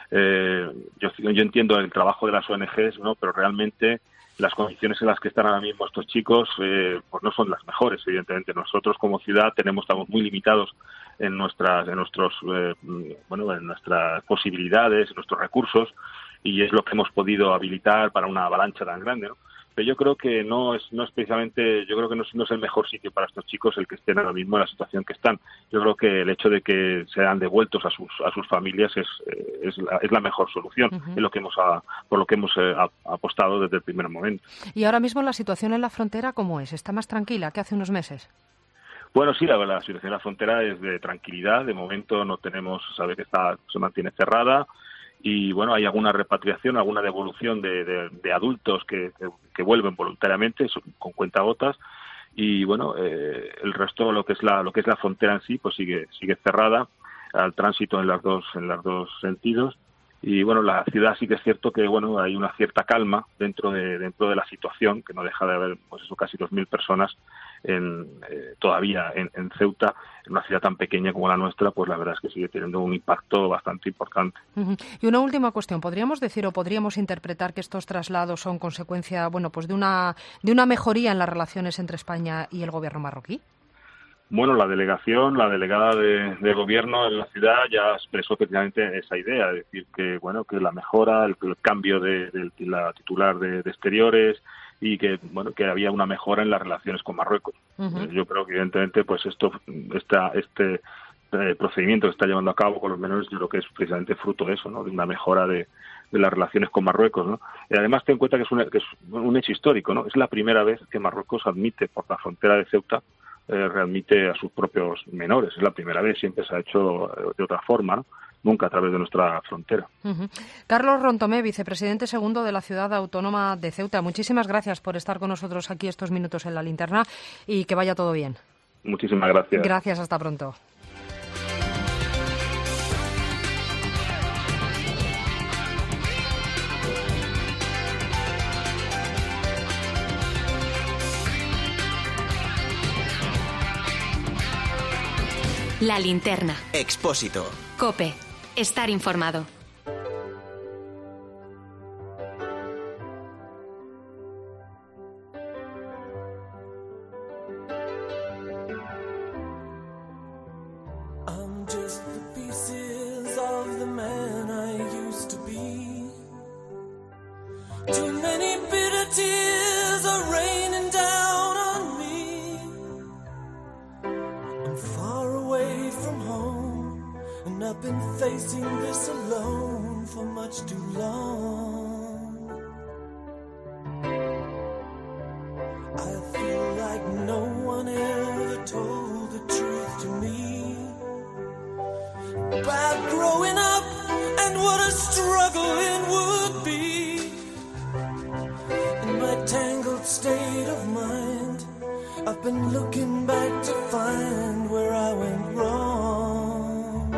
eh, yo, yo entiendo el trabajo de las O N Ges, ¿no? Pero realmente las condiciones en las que están ahora mismo estos chicos eh, pues no son las mejores, evidentemente. Nosotros como ciudad tenemos estamos muy limitados en nuestras en nuestros eh, bueno en nuestras posibilidades, en nuestros recursos, y es lo que hemos podido habilitar para una avalancha tan grande, ¿no? Pero yo creo que no es no es precisamente, yo creo que no es, no es el mejor sitio para estos chicos el que estén ahora mismo en la situación que están. Yo creo que el hecho de que sean devueltos a sus a sus familias es es la, es la mejor solución, uh-huh. es lo que hemos a, por lo que hemos eh, apostado desde el primer momento. Y ahora mismo la situación en la frontera, ¿cómo es? ¿Está más tranquila que hace unos meses? Bueno, sí, la, la situación en la frontera es de tranquilidad. De momento no tenemos, sabe que está se mantiene cerrada. Y bueno, hay alguna repatriación, alguna devolución de, de, de adultos que, que, que vuelven voluntariamente con cuentagotas, y bueno, eh, el resto, lo que es la lo que es la frontera en sí, pues sigue sigue cerrada al tránsito en las dos en los dos sentidos. Y bueno, la ciudad sí que es cierto que bueno hay una cierta calma dentro de dentro de la situación, que no deja de haber pues eso casi dos mil personas en, eh, todavía en, en Ceuta, en una ciudad tan pequeña como la nuestra, pues la verdad es que sigue teniendo un impacto bastante importante. Uh-huh. Y una última cuestión, ¿podríamos decir o podríamos interpretar que estos traslados son consecuencia, bueno, pues de una de una mejoría en las relaciones entre España y el gobierno marroquí? Bueno, la delegación, la delegada de, de gobierno en la ciudad ya expresó precisamente esa idea, es decir, que bueno, que la mejora, el, el cambio de, de, de la titular de, de Exteriores, y que bueno, que había una mejora en las relaciones con Marruecos. Uh-huh. Yo creo que evidentemente pues esto esta, este eh, procedimiento que está llevando a cabo con los menores, yo creo que es precisamente fruto de eso, ¿no? De una mejora de, de las relaciones con Marruecos, ¿no? Y además ten en cuenta que es, un, que es un hecho histórico, ¿no? Es la primera vez que Marruecos admite por la frontera de Ceuta Eh, readmite a sus propios menores. Es la primera vez, siempre se ha hecho de otra forma, ¿no? Nunca a través de nuestra frontera. Uh-huh. Carlos Rontomé, vicepresidente segundo de la Ciudad Autónoma de Ceuta. Muchísimas gracias por estar con nosotros aquí estos minutos en la linterna y que vaya todo bien. Muchísimas gracias. Gracias, hasta pronto. La linterna. Expósito. COPE. Estar informado. I'm just the pieces of the man I used to be. Too many bitter tears are raining down on me. I'm far away from home, and I've been facing this alone for much too long. I feel like no one ever told the truth to me about growing up and what a struggle it would be. In my tangled state of mind, I've been looking back to find where I went wrong.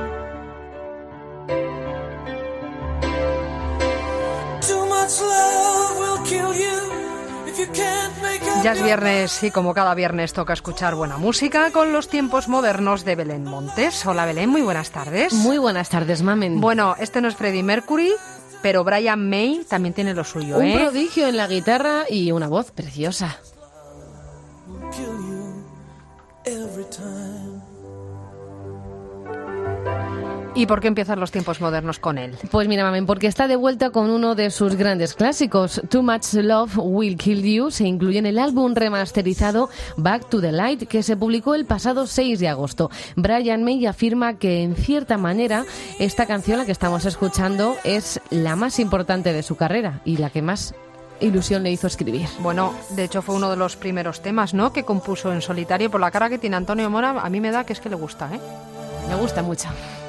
Too much love will kill you if you can't make up. Ya es viernes y como cada viernes toca escuchar buena música con los tiempos modernos de Belén Montes. Hola Belén, muy buenas tardes. Muy buenas tardes, Mamen. Bueno, este no es Freddie Mercury, pero Brian May también tiene lo suyo, Un ¿eh? prodigio en la guitarra y una voz preciosa. Kill you every time. ¿Y por qué empiezan los tiempos modernos con él? Pues mira, Mamen, porque está de vuelta con uno de sus grandes clásicos. Too Much Love Will Kill You se incluye en el álbum remasterizado Back to the Light, que se publicó el pasado seis de agosto. Brian May afirma que, en cierta manera, esta canción, la que estamos escuchando, es la más importante de su carrera y la que más ilusión le hizo escribir. Bueno, de hecho fue uno de los primeros temas, ¿no?, que compuso en solitario. Por la cara que tiene Antonio Mora, a mí me da que es que le gusta, ¿eh? Me gusta mucho.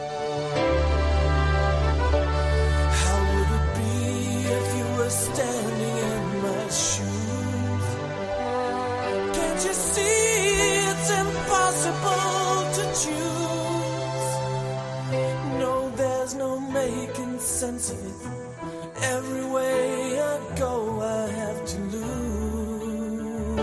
Standing in my shoes, can't you see it's impossible to choose? No, there's no making sense of it. Every way I go, I have to lose.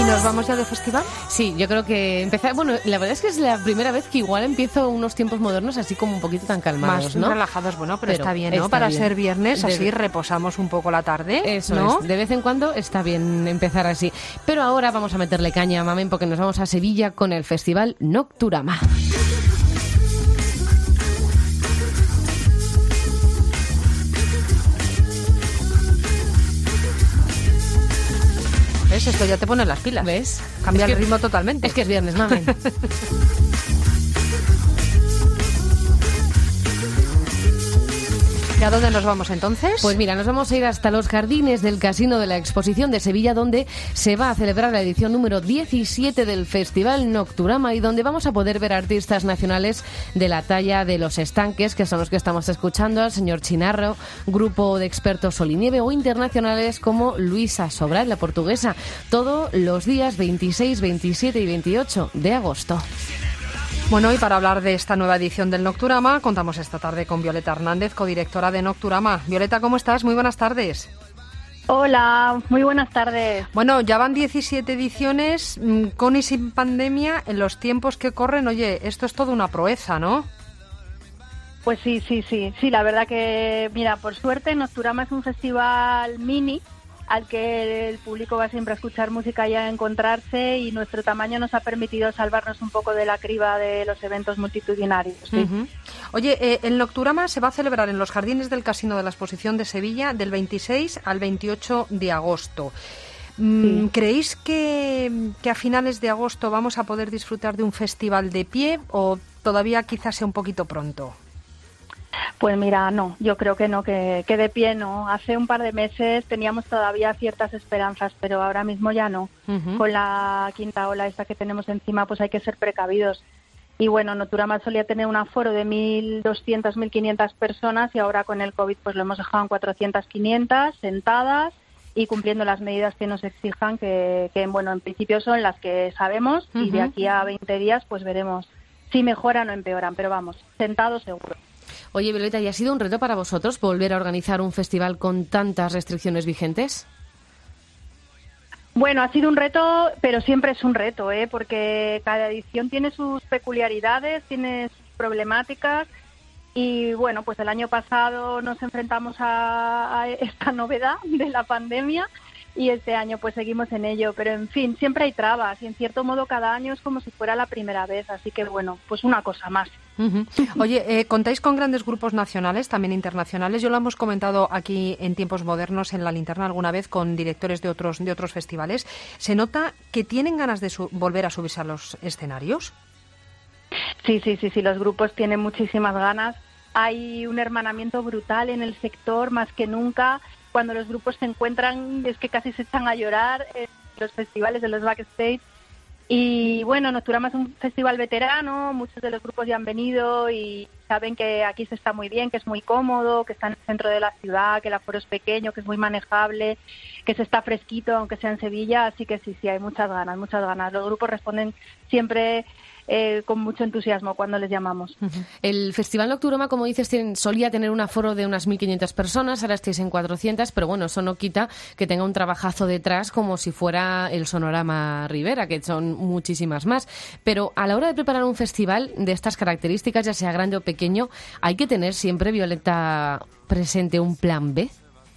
nos vamos ya de festival? Sí, yo creo que empezar... Bueno, la verdad es que es la primera vez que igual empiezo unos tiempos modernos así como un poquito tan calmados, Más ¿no? relajados, bueno, pero, Pero está bien, ¿no? está Para bien. ser viernes, así De- reposamos un poco la tarde, Eso ¿no? es, de vez en cuando está bien empezar así. Pero ahora vamos a meterle caña, mamen, porque nos vamos a Sevilla con el Festival Nocturama. ¿Ves? Esto ya te pone las pilas. ¿Ves? Cambia Es el que- ritmo totalmente. Es que es viernes, mamen. ¿Y a dónde nos vamos entonces? Pues mira, nos vamos a ir hasta los jardines del Casino de la Exposición de Sevilla, donde se va a celebrar la edición número diecisiete del Festival Nocturama y donde vamos a poder ver artistas nacionales de la talla de Los Estanques, que son los que estamos escuchando, al señor Chinarro, grupo de expertos Sol y Nieve, o internacionales como Luisa Sobral, la portuguesa. Todo los días veintiséis, veintisiete y veintiocho de agosto. Bueno, y para hablar de esta nueva edición del Nocturama, contamos esta tarde con Violeta Hernández, codirectora de Nocturama. Violeta, ¿cómo estás? Muy buenas tardes. Hola, muy buenas tardes. Bueno, ya van diecisiete ediciones, mm, con y sin pandemia, en los tiempos que corren. Oye, esto es toda una proeza, ¿no? Pues sí, sí, sí. Sí, la verdad que, mira, por suerte Nocturama es un festival mini al que el público va siempre a escuchar música y a encontrarse, y nuestro tamaño nos ha permitido salvarnos un poco de la criba de los eventos multitudinarios. ¿sí? Ujú. Oye, eh, el Nocturama se va a celebrar en los Jardines del Casino de la Exposición de Sevilla del veintiséis al veintiocho de agosto. Mm, Sí. ¿Creéis que, que a finales de agosto vamos a poder disfrutar de un festival de pie o todavía quizás sea un poquito pronto? Pues mira, no, yo creo que no, que, que de pie no. Hace un par de meses teníamos todavía ciertas esperanzas, pero ahora mismo ya no. Ujú. Con la quinta ola esta que tenemos encima, pues hay que ser precavidos. Y bueno, Nocturama solía tener un aforo de mil doscientas, mil quinientas personas, y ahora con el COVID pues lo hemos dejado en cuatrocientas, quinientas sentadas y cumpliendo las medidas que nos exijan, que, que bueno, en principio son las que sabemos, y de Ujú. aquí a veinte días pues veremos si mejoran o empeoran, pero vamos, sentados seguro. Oye, Violeta, ¿y ha sido un reto para vosotros volver a organizar un festival con tantas restricciones vigentes? Bueno, ha sido un reto, pero siempre es un reto, ¿eh? Porque cada edición tiene sus peculiaridades, tiene sus problemáticas, y bueno, pues el año pasado nos enfrentamos a, a esta novedad de la pandemia, y este año pues seguimos en ello, pero en fin, siempre hay trabas, y en cierto modo cada año es como si fuera la primera vez, así que bueno, pues una cosa más. Ujú. Oye, eh, contáis con grandes grupos nacionales, también internacionales. Yo lo hemos comentado aquí en Tiempos Modernos, en La Linterna, alguna vez con directores de otros de otros festivales. ¿Se nota que tienen ganas de su- volver a subirse a los escenarios? Sí, sí, sí, sí, los grupos tienen muchísimas ganas. Hay un hermanamiento brutal en el sector, más que nunca. Cuando los grupos se encuentran es que casi se echan a llorar en los festivales, de los backstage. Y bueno, Nocturama es un festival veterano, muchos de los grupos ya han venido y saben que aquí se está muy bien, que es muy cómodo, que está en el centro de la ciudad, que el aforo es pequeño, que es muy manejable, que se está fresquito aunque sea en Sevilla, así que sí, sí, hay muchas ganas, muchas ganas. Los grupos responden siempre eh, con mucho entusiasmo cuando les llamamos. El Festival Nocturama, como dices, tiene- solía tener un aforo de unas mil quinientas personas, ahora estáis en cuatrocientas, pero bueno, eso no quita que tenga un trabajazo detrás como si fuera el Sonorama Rivera, que son muchísimas más. Pero a la hora de preparar un festival de estas características, ya sea grande o pequeño, hay que tener siempre, Violeta, presente un plan B.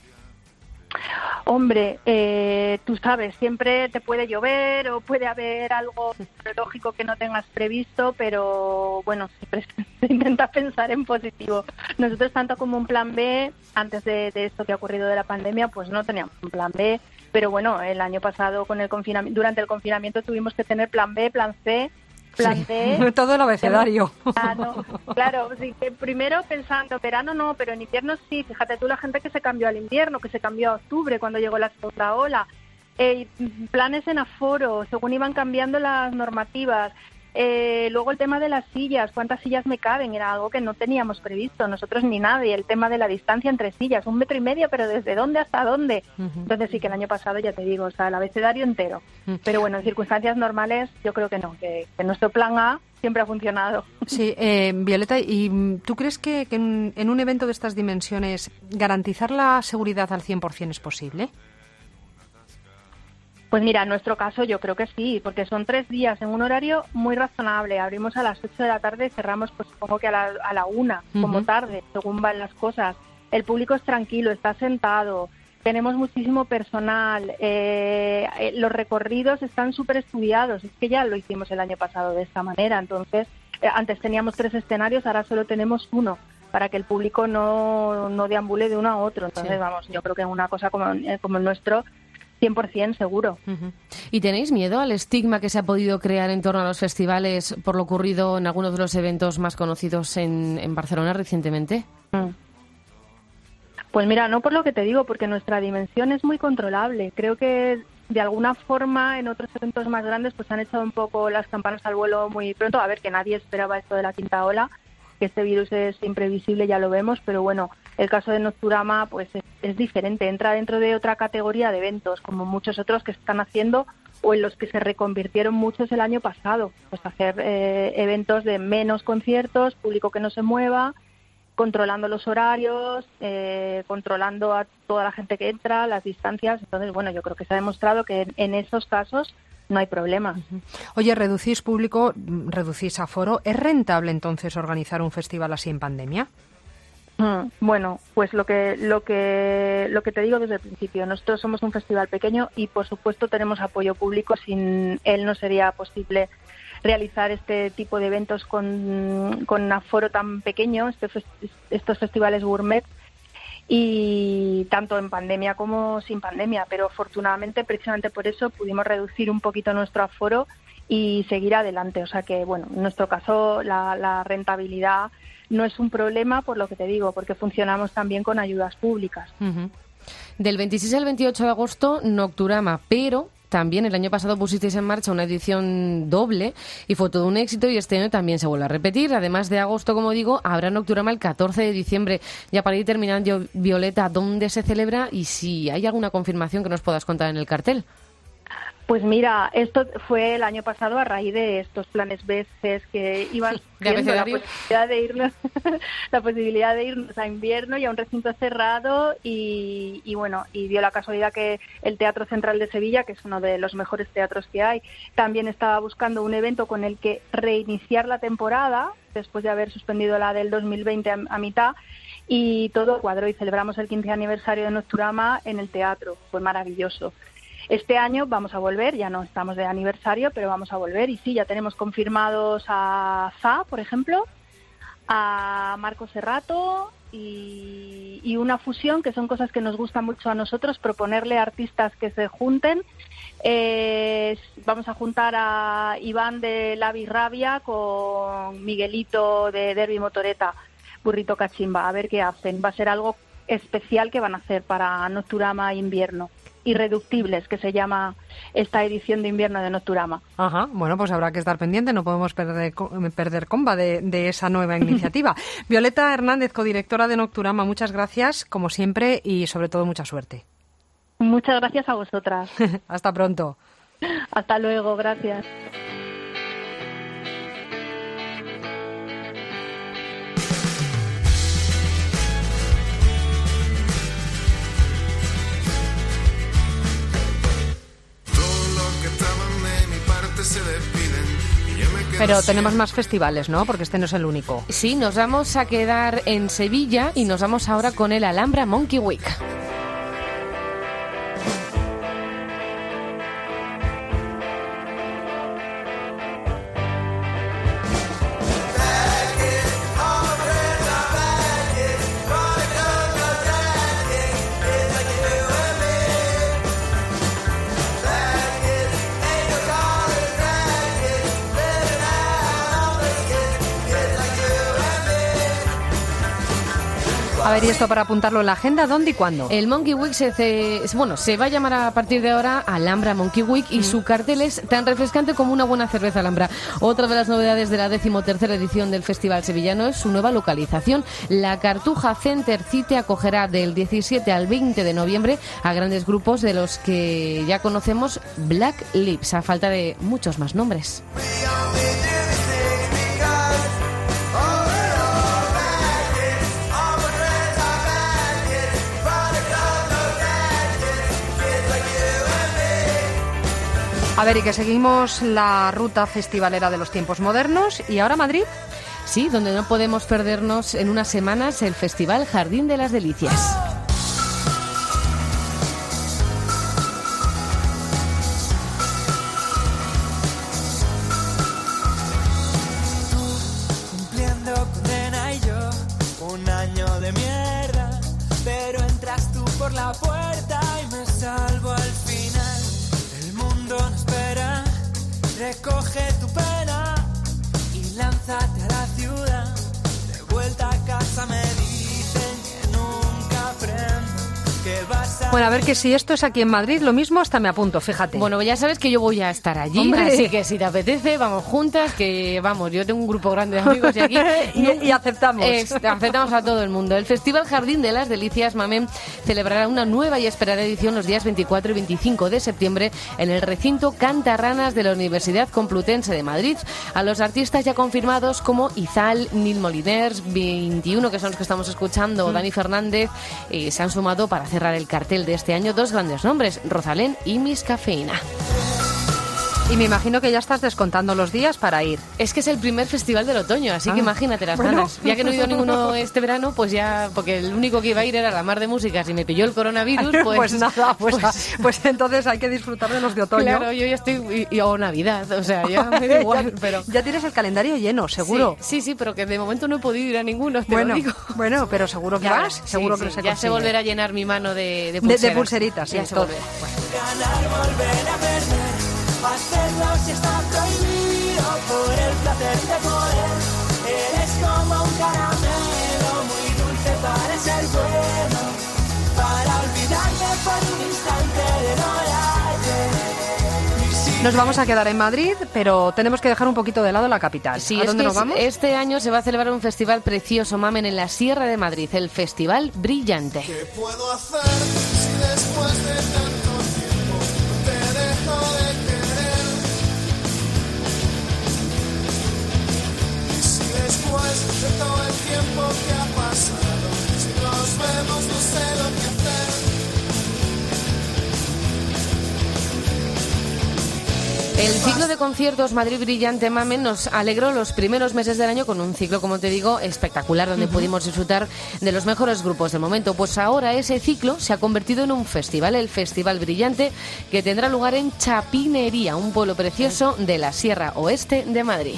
Hombre, eh, tú sabes, siempre te puede llover o puede haber algo meteorológico que no tengas previsto, pero bueno, siempre se intenta pensar en positivo. Nosotros, tanto como un plan B, antes de, de esto que ha ocurrido de la pandemia, pues no teníamos un plan B, pero bueno, el año pasado con el confinamiento, durante el confinamiento tuvimos que tener plan B, plan C, plan D. Todo el abecedario. Verano, claro, sí, que primero pensando, verano no, pero en invierno sí. Fíjate tú la gente que se cambió al invierno, que se cambió a octubre cuando llegó la segunda ola. Eh, planes en aforo, según iban cambiando las normativas. Eh, luego el tema de las sillas, cuántas sillas me caben, era algo que no teníamos previsto, nosotros ni nadie. El tema de la distancia entre sillas, un metro y medio, pero ¿desde dónde hasta dónde? Ujú. Entonces sí que el año pasado, ya te digo, o sea, el abecedario entero. Pero bueno, en circunstancias normales yo creo que no, que, que nuestro plan A siempre ha funcionado. Sí, eh, Violeta, ¿y mm, tú crees que, que en, en un evento de estas dimensiones garantizar la seguridad al cien por ciento es posible? Pues mira, en nuestro caso yo creo que sí, porque son tres días en un horario muy razonable. Abrimos a las ocho de la tarde y cerramos, pues supongo que a la, a la una, uh-huh. como tarde, según van las cosas. El público es tranquilo, está sentado, tenemos muchísimo personal, eh, eh, los recorridos están súper estudiados. Es que ya lo hicimos el año pasado de esta manera. Entonces, eh, antes teníamos tres escenarios, ahora solo tenemos uno, para que el público no, no deambule de uno a otro. Entonces, sí. vamos, yo creo que una cosa como, eh, como el nuestro, cien por ciento seguro. Uh-huh. ¿Y tenéis miedo al estigma que se ha podido crear en torno a los festivales por lo ocurrido en algunos de los eventos más conocidos en, en Barcelona recientemente? Mm. Pues mira, no por lo que te digo, porque nuestra dimensión es muy controlable. Creo que de alguna forma en otros eventos más grandes pues han echado un poco las campanas al vuelo muy pronto. A ver, que nadie esperaba esto de la quinta ola, que este virus es imprevisible, ya lo vemos, pero bueno, el caso de Nocturama pues es, es diferente, entra dentro de otra categoría de eventos, como muchos otros que se están haciendo o en los que se reconvirtieron muchos el año pasado, pues hacer eh, eventos de menos conciertos, público que no se mueva, controlando los horarios, eh, controlando a toda la gente que entra, las distancias. Entonces, bueno, yo creo que se ha demostrado que en, en esos casos no hay problema. Oye, reducís público, reducís aforo. ¿Es rentable entonces organizar un festival así en pandemia? Mm, bueno, pues lo que lo que lo que te digo desde el principio, nosotros somos un festival pequeño y por supuesto tenemos apoyo público. Sin él no sería posible realizar este tipo de eventos con, con aforo tan pequeño, este, estos festivales gourmet, y tanto en pandemia como sin pandemia, pero afortunadamente precisamente por eso pudimos reducir un poquito nuestro aforo y seguir adelante. O sea que, bueno, en nuestro caso la, la rentabilidad no es un problema, por lo que te digo, porque funcionamos también con ayudas públicas. Uh-huh. Del veintiséis al veintiocho de agosto, Nocturama, pero también el año pasado pusisteis en marcha una edición doble y fue todo un éxito, y este año también se vuelve a repetir. Además de agosto, como digo, habrá Nocturama el catorce de diciembre. Ya para ir terminando, Violeta, ¿dónde se celebra y si hay alguna confirmación que nos puedas contar en el cartel? Pues mira, esto fue el año pasado a raíz de estos planes B C que iban viendo la posibilidad de irnos, la posibilidad de irnos a invierno y a un recinto cerrado, y, y bueno, y dio la casualidad que el Teatro Central de Sevilla, que es uno de los mejores teatros que hay, también estaba buscando un evento con el que reiniciar la temporada después de haber suspendido la del dos mil veinte a, a mitad, y todo cuadró y celebramos el quince aniversario de Nocturama en el teatro. Fue maravilloso. Este año vamos a volver, ya no estamos de aniversario, pero vamos a volver. Y sí, ya tenemos confirmados a Za, por ejemplo, a Marco Serrato y, y una fusión, que son cosas que nos gustan mucho a nosotros, proponerle a artistas que se junten. Eh, vamos a juntar a Iván de La Birrabia con Miguelito de Derby Motoreta, Burrito Cachimba, a ver qué hacen. Va a ser algo especial que van a hacer para Nocturama invierno. Irreductibles, que se llama esta edición de invierno de Nocturama. Ajá, bueno, pues habrá que estar pendiente, no podemos perder, perder comba de, de esa nueva iniciativa. Violeta Hernández, codirectora de Nocturama, muchas gracias, como siempre, y sobre todo mucha suerte. Muchas gracias a vosotras. Hasta pronto. Hasta luego, gracias. Pero tenemos más festivales, ¿no? Porque este no es el único. Sí, nos vamos a quedar en Sevilla y nos vamos ahora con el Alhambra Monkey Week. A ver, ¿y esto para apuntarlo en la agenda? ¿Dónde y cuándo? El Monkey Week se, se, bueno, se va a llamar a partir de ahora Alhambra Monkey Week y mm. su cartel es tan refrescante como una buena cerveza Alhambra. Otra de las novedades de la decimotercera edición del Festival Sevillano es su nueva localización. La Cartuja Center City acogerá del diecisiete al veinte de noviembre a grandes grupos de los que ya conocemos, Black Lips, a falta de muchos más nombres. A ver, y que seguimos la ruta festivalera de los tiempos modernos. ¿Y ahora Madrid? Sí, donde no podemos perdernos en unas semanas el Festival Jardín de las Delicias. Cumpliendo condena y yo un año de mierda, pero entras tú por la puerta y me salvo al final. El mundo no espera, recoge tu pena y lánzate a la ciudad. De vuelta a casa me dicen que nunca aprendo, que vas a... Bueno, a ver, que si esto es aquí en Madrid, lo mismo hasta me apunto, fíjate. Bueno, ya sabes que yo voy a estar allí, Hombre. así que si te apetece, vamos juntas, que vamos, yo tengo un grupo grande de amigos y aquí... y, y aceptamos. Es, aceptamos a todo el mundo. El Festival Jardín de las Delicias, Mamen, celebrará una nueva y esperada edición los días veinticuatro y veinticinco de septiembre en el recinto Cantarranas de la Universidad Complutense de Madrid. A los artistas ya confirmados como Izal, Nil Moliners, veintiuno, que son los que estamos escuchando, mm. Dani Fernández, eh, se han sumado para cerrar el cartel de este año dos grandes nombres, Rosalén y Miss Cafeína. Y me imagino que ya estás descontando los días para ir. Es que es el primer festival del otoño, así ah, que imagínate las bueno. ganas. Ya que no he ido a ninguno este verano, pues ya, porque el único que iba a ir era la Mar de Músicas y me pilló el coronavirus, pues... pues nada, pues, pues, pues entonces hay que disfrutar de los de otoño. Claro, yo ya estoy... Y, y, o Navidad, o sea, ya me da igual, pero... Ya tienes el calendario lleno, seguro. Sí, sí, sí, pero que de momento no he podido ir a ninguno, te bueno, lo digo. Bueno, pero seguro que ya, vas, sí, seguro sí, que se ya consigue. se volverá a llenar mi mano de, de pulseras. De, de pulseritas, sí, ya se todo. volverá. Bueno. Ganar, volver a perder. Hacerlo si está prohibido por el placer de poder. Eres como un caramelo muy dulce para ser bueno, para olvidarte por un instante de lo de ayer. Nos vamos a quedar en Madrid, pero tenemos que dejar un poquito de lado la capital. Sí, ¿A es dónde que nos vamos? Este año se va a celebrar un festival precioso, Mamen, en la Sierra de Madrid, el Festival Brillante. ¿Qué puedo hacer si después de tanto tiempo te dejo de querer? Y si después de todo el tiempo que ha pasado, si nos vemos no sé lo que hacer. El ciclo de conciertos Madrid Brillante, Mamen, nos alegró los primeros meses del año con un ciclo, como te digo, espectacular, donde uh-huh. pudimos disfrutar de los mejores grupos del momento. Pues ahora ese ciclo se ha convertido en un festival, el Festival Brillante, que tendrá lugar en Chapinería, un pueblo precioso de la Sierra Oeste de Madrid.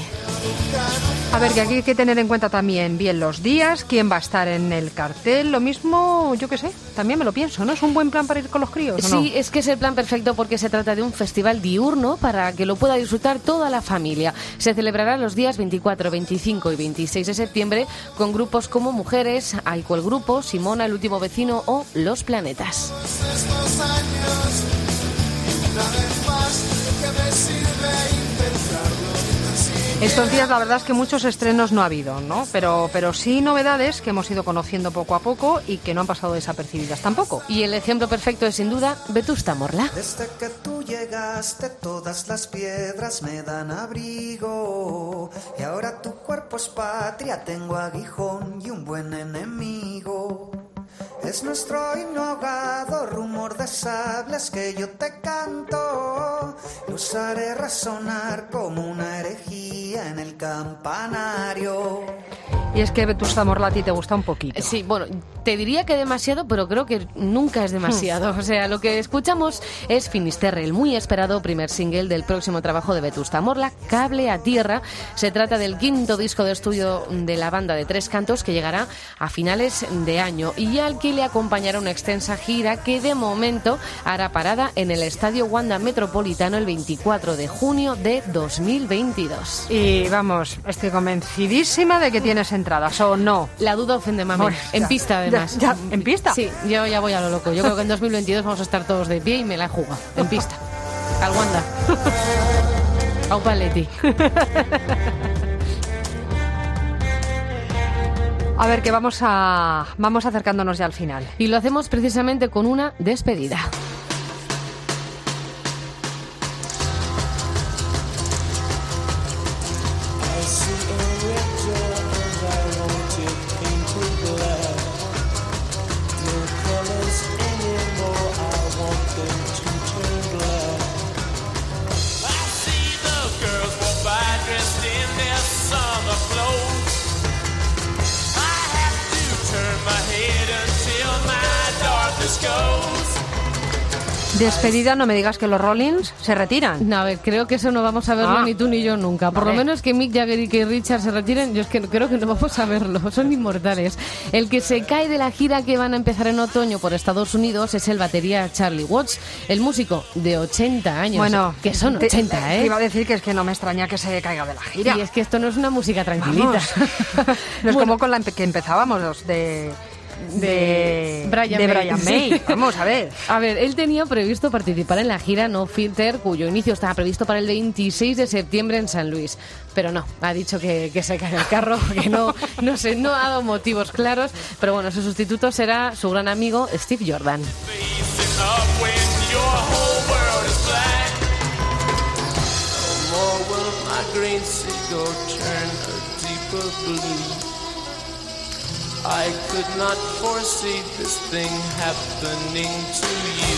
A ver, que aquí hay que tener en cuenta también bien los días, quién va a estar en el cartel, lo mismo, yo qué sé, también me lo pienso, ¿no? ¿Es un buen plan para ir con los críos, ¿o no? Sí, es que es el plan perfecto porque se trata de un festival diurno para que lo pueda disfrutar toda la familia. Se celebrará los días veinticuatro, veinticinco y veintiséis de septiembre con grupos como Mujeres, Aiko el Grupo, Simona, El Último Vecino o Los Planetas. Estos años, una vez más, que me sirve intentarlo. Estos días la verdad es que muchos estrenos no ha habido, ¿no? Pero, pero sí novedades que hemos ido conociendo poco a poco y que no han pasado desapercibidas tampoco. Y el ejemplo perfecto es sin duda Vetusta Morla. Desde que tú llegaste todas las piedras me dan abrigo y ahora tu cuerpo es patria, tengo aguijón y un buen enemigo. Es nuestro inhogado rumor de sables que yo te canto. Los haré resonar como una herejía en el campanario. Y es que Vetusta Morla a ti te gusta un poquito. Sí, bueno, te diría que demasiado, pero creo que nunca es demasiado. O sea, lo que escuchamos es Finisterre, el muy esperado primer single del próximo trabajo de Vetusta Morla, Cable a Tierra. Se trata del quinto disco de estudio de la banda de Tres Cantos que llegará a finales de año y al que le acompañará una extensa gira que de momento hará parada en el Estadio Wanda Metropolitano el veinticuatro de junio de dos mil veintidós. Y vamos, estoy convencidísima de que tienes entradas, ¿o no? La duda ofende, mami. Bueno, en ya, pista, además. Ya, ya, ¿en pista? Sí, yo ya voy a lo loco. Yo creo que en dos mil veintidós vamos a estar todos de pie y me la he jugado. En pista. Al Wanda. Aupa Leti. A ver, que vamos a vamos acercándonos ya al final. Y lo hacemos precisamente con una despedida. Despedida, no me digas que los Rollins se retiran. No, a ver, creo que eso no vamos a verlo Ah. ni tú ni yo nunca. Por Vale. lo menos que Mick Jagger y que Richard se retiren, yo es que creo que no vamos a verlo. Son inmortales. El que se cae de la gira que van a empezar en otoño por Estados Unidos es el batería Charlie Watts, el músico de ochenta años. Bueno, que son te- ochenta, te ¿eh? iba a decir que es que no me extraña que se caiga de la gira. Y es que esto no es una música tranquilita. Vamos. No es como con la empe- que empezábamos de... De Brian de May. Brian May. Sí. Vamos a ver. A ver, él tenía previsto participar en la gira No Filter, cuyo inicio estaba previsto para el veintiséis de septiembre en San Luis. Pero no, ha dicho que, que se cae el carro, que no, no sé, no ha dado motivos claros. Pero bueno, su sustituto será su gran amigo Steve Jordan. I could not foresee this thing happening to you.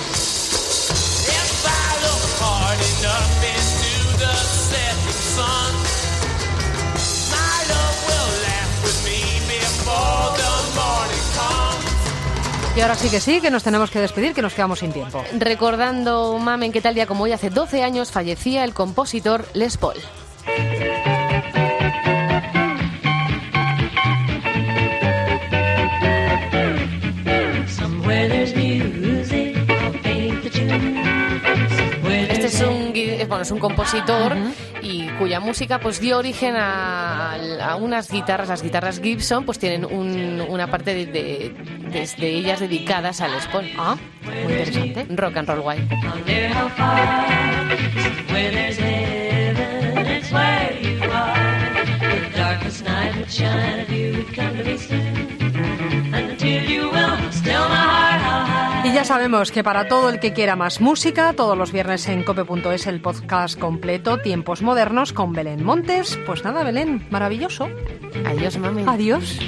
If I look hard enough into the setting sun, my love will laugh with me before the morning comes. Y ahora sí que sí, que nos tenemos que despedir, que nos quedamos sin tiempo. Recordando, mamen, que tal día como hoy, hace doce años, fallecía el compositor Les Paul. Este es un, gui- bueno, es un compositor y cuya música pues dio origen a, a unas guitarras, las guitarras Gibson, pues tienen un- una parte de, de- de- de ellas dedicadas a Les Paul. Ah, muy interesante. Rock and roll guay. Y ya sabemos que para todo el que quiera más música, todos los viernes en cope punto es el podcast completo, Tiempos Modernos, con Belén Montes. Pues nada, Belén, maravilloso. Adiós, mami. Adiós.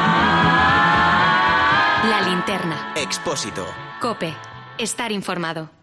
La linterna. Expósito. Cope. Estar informado.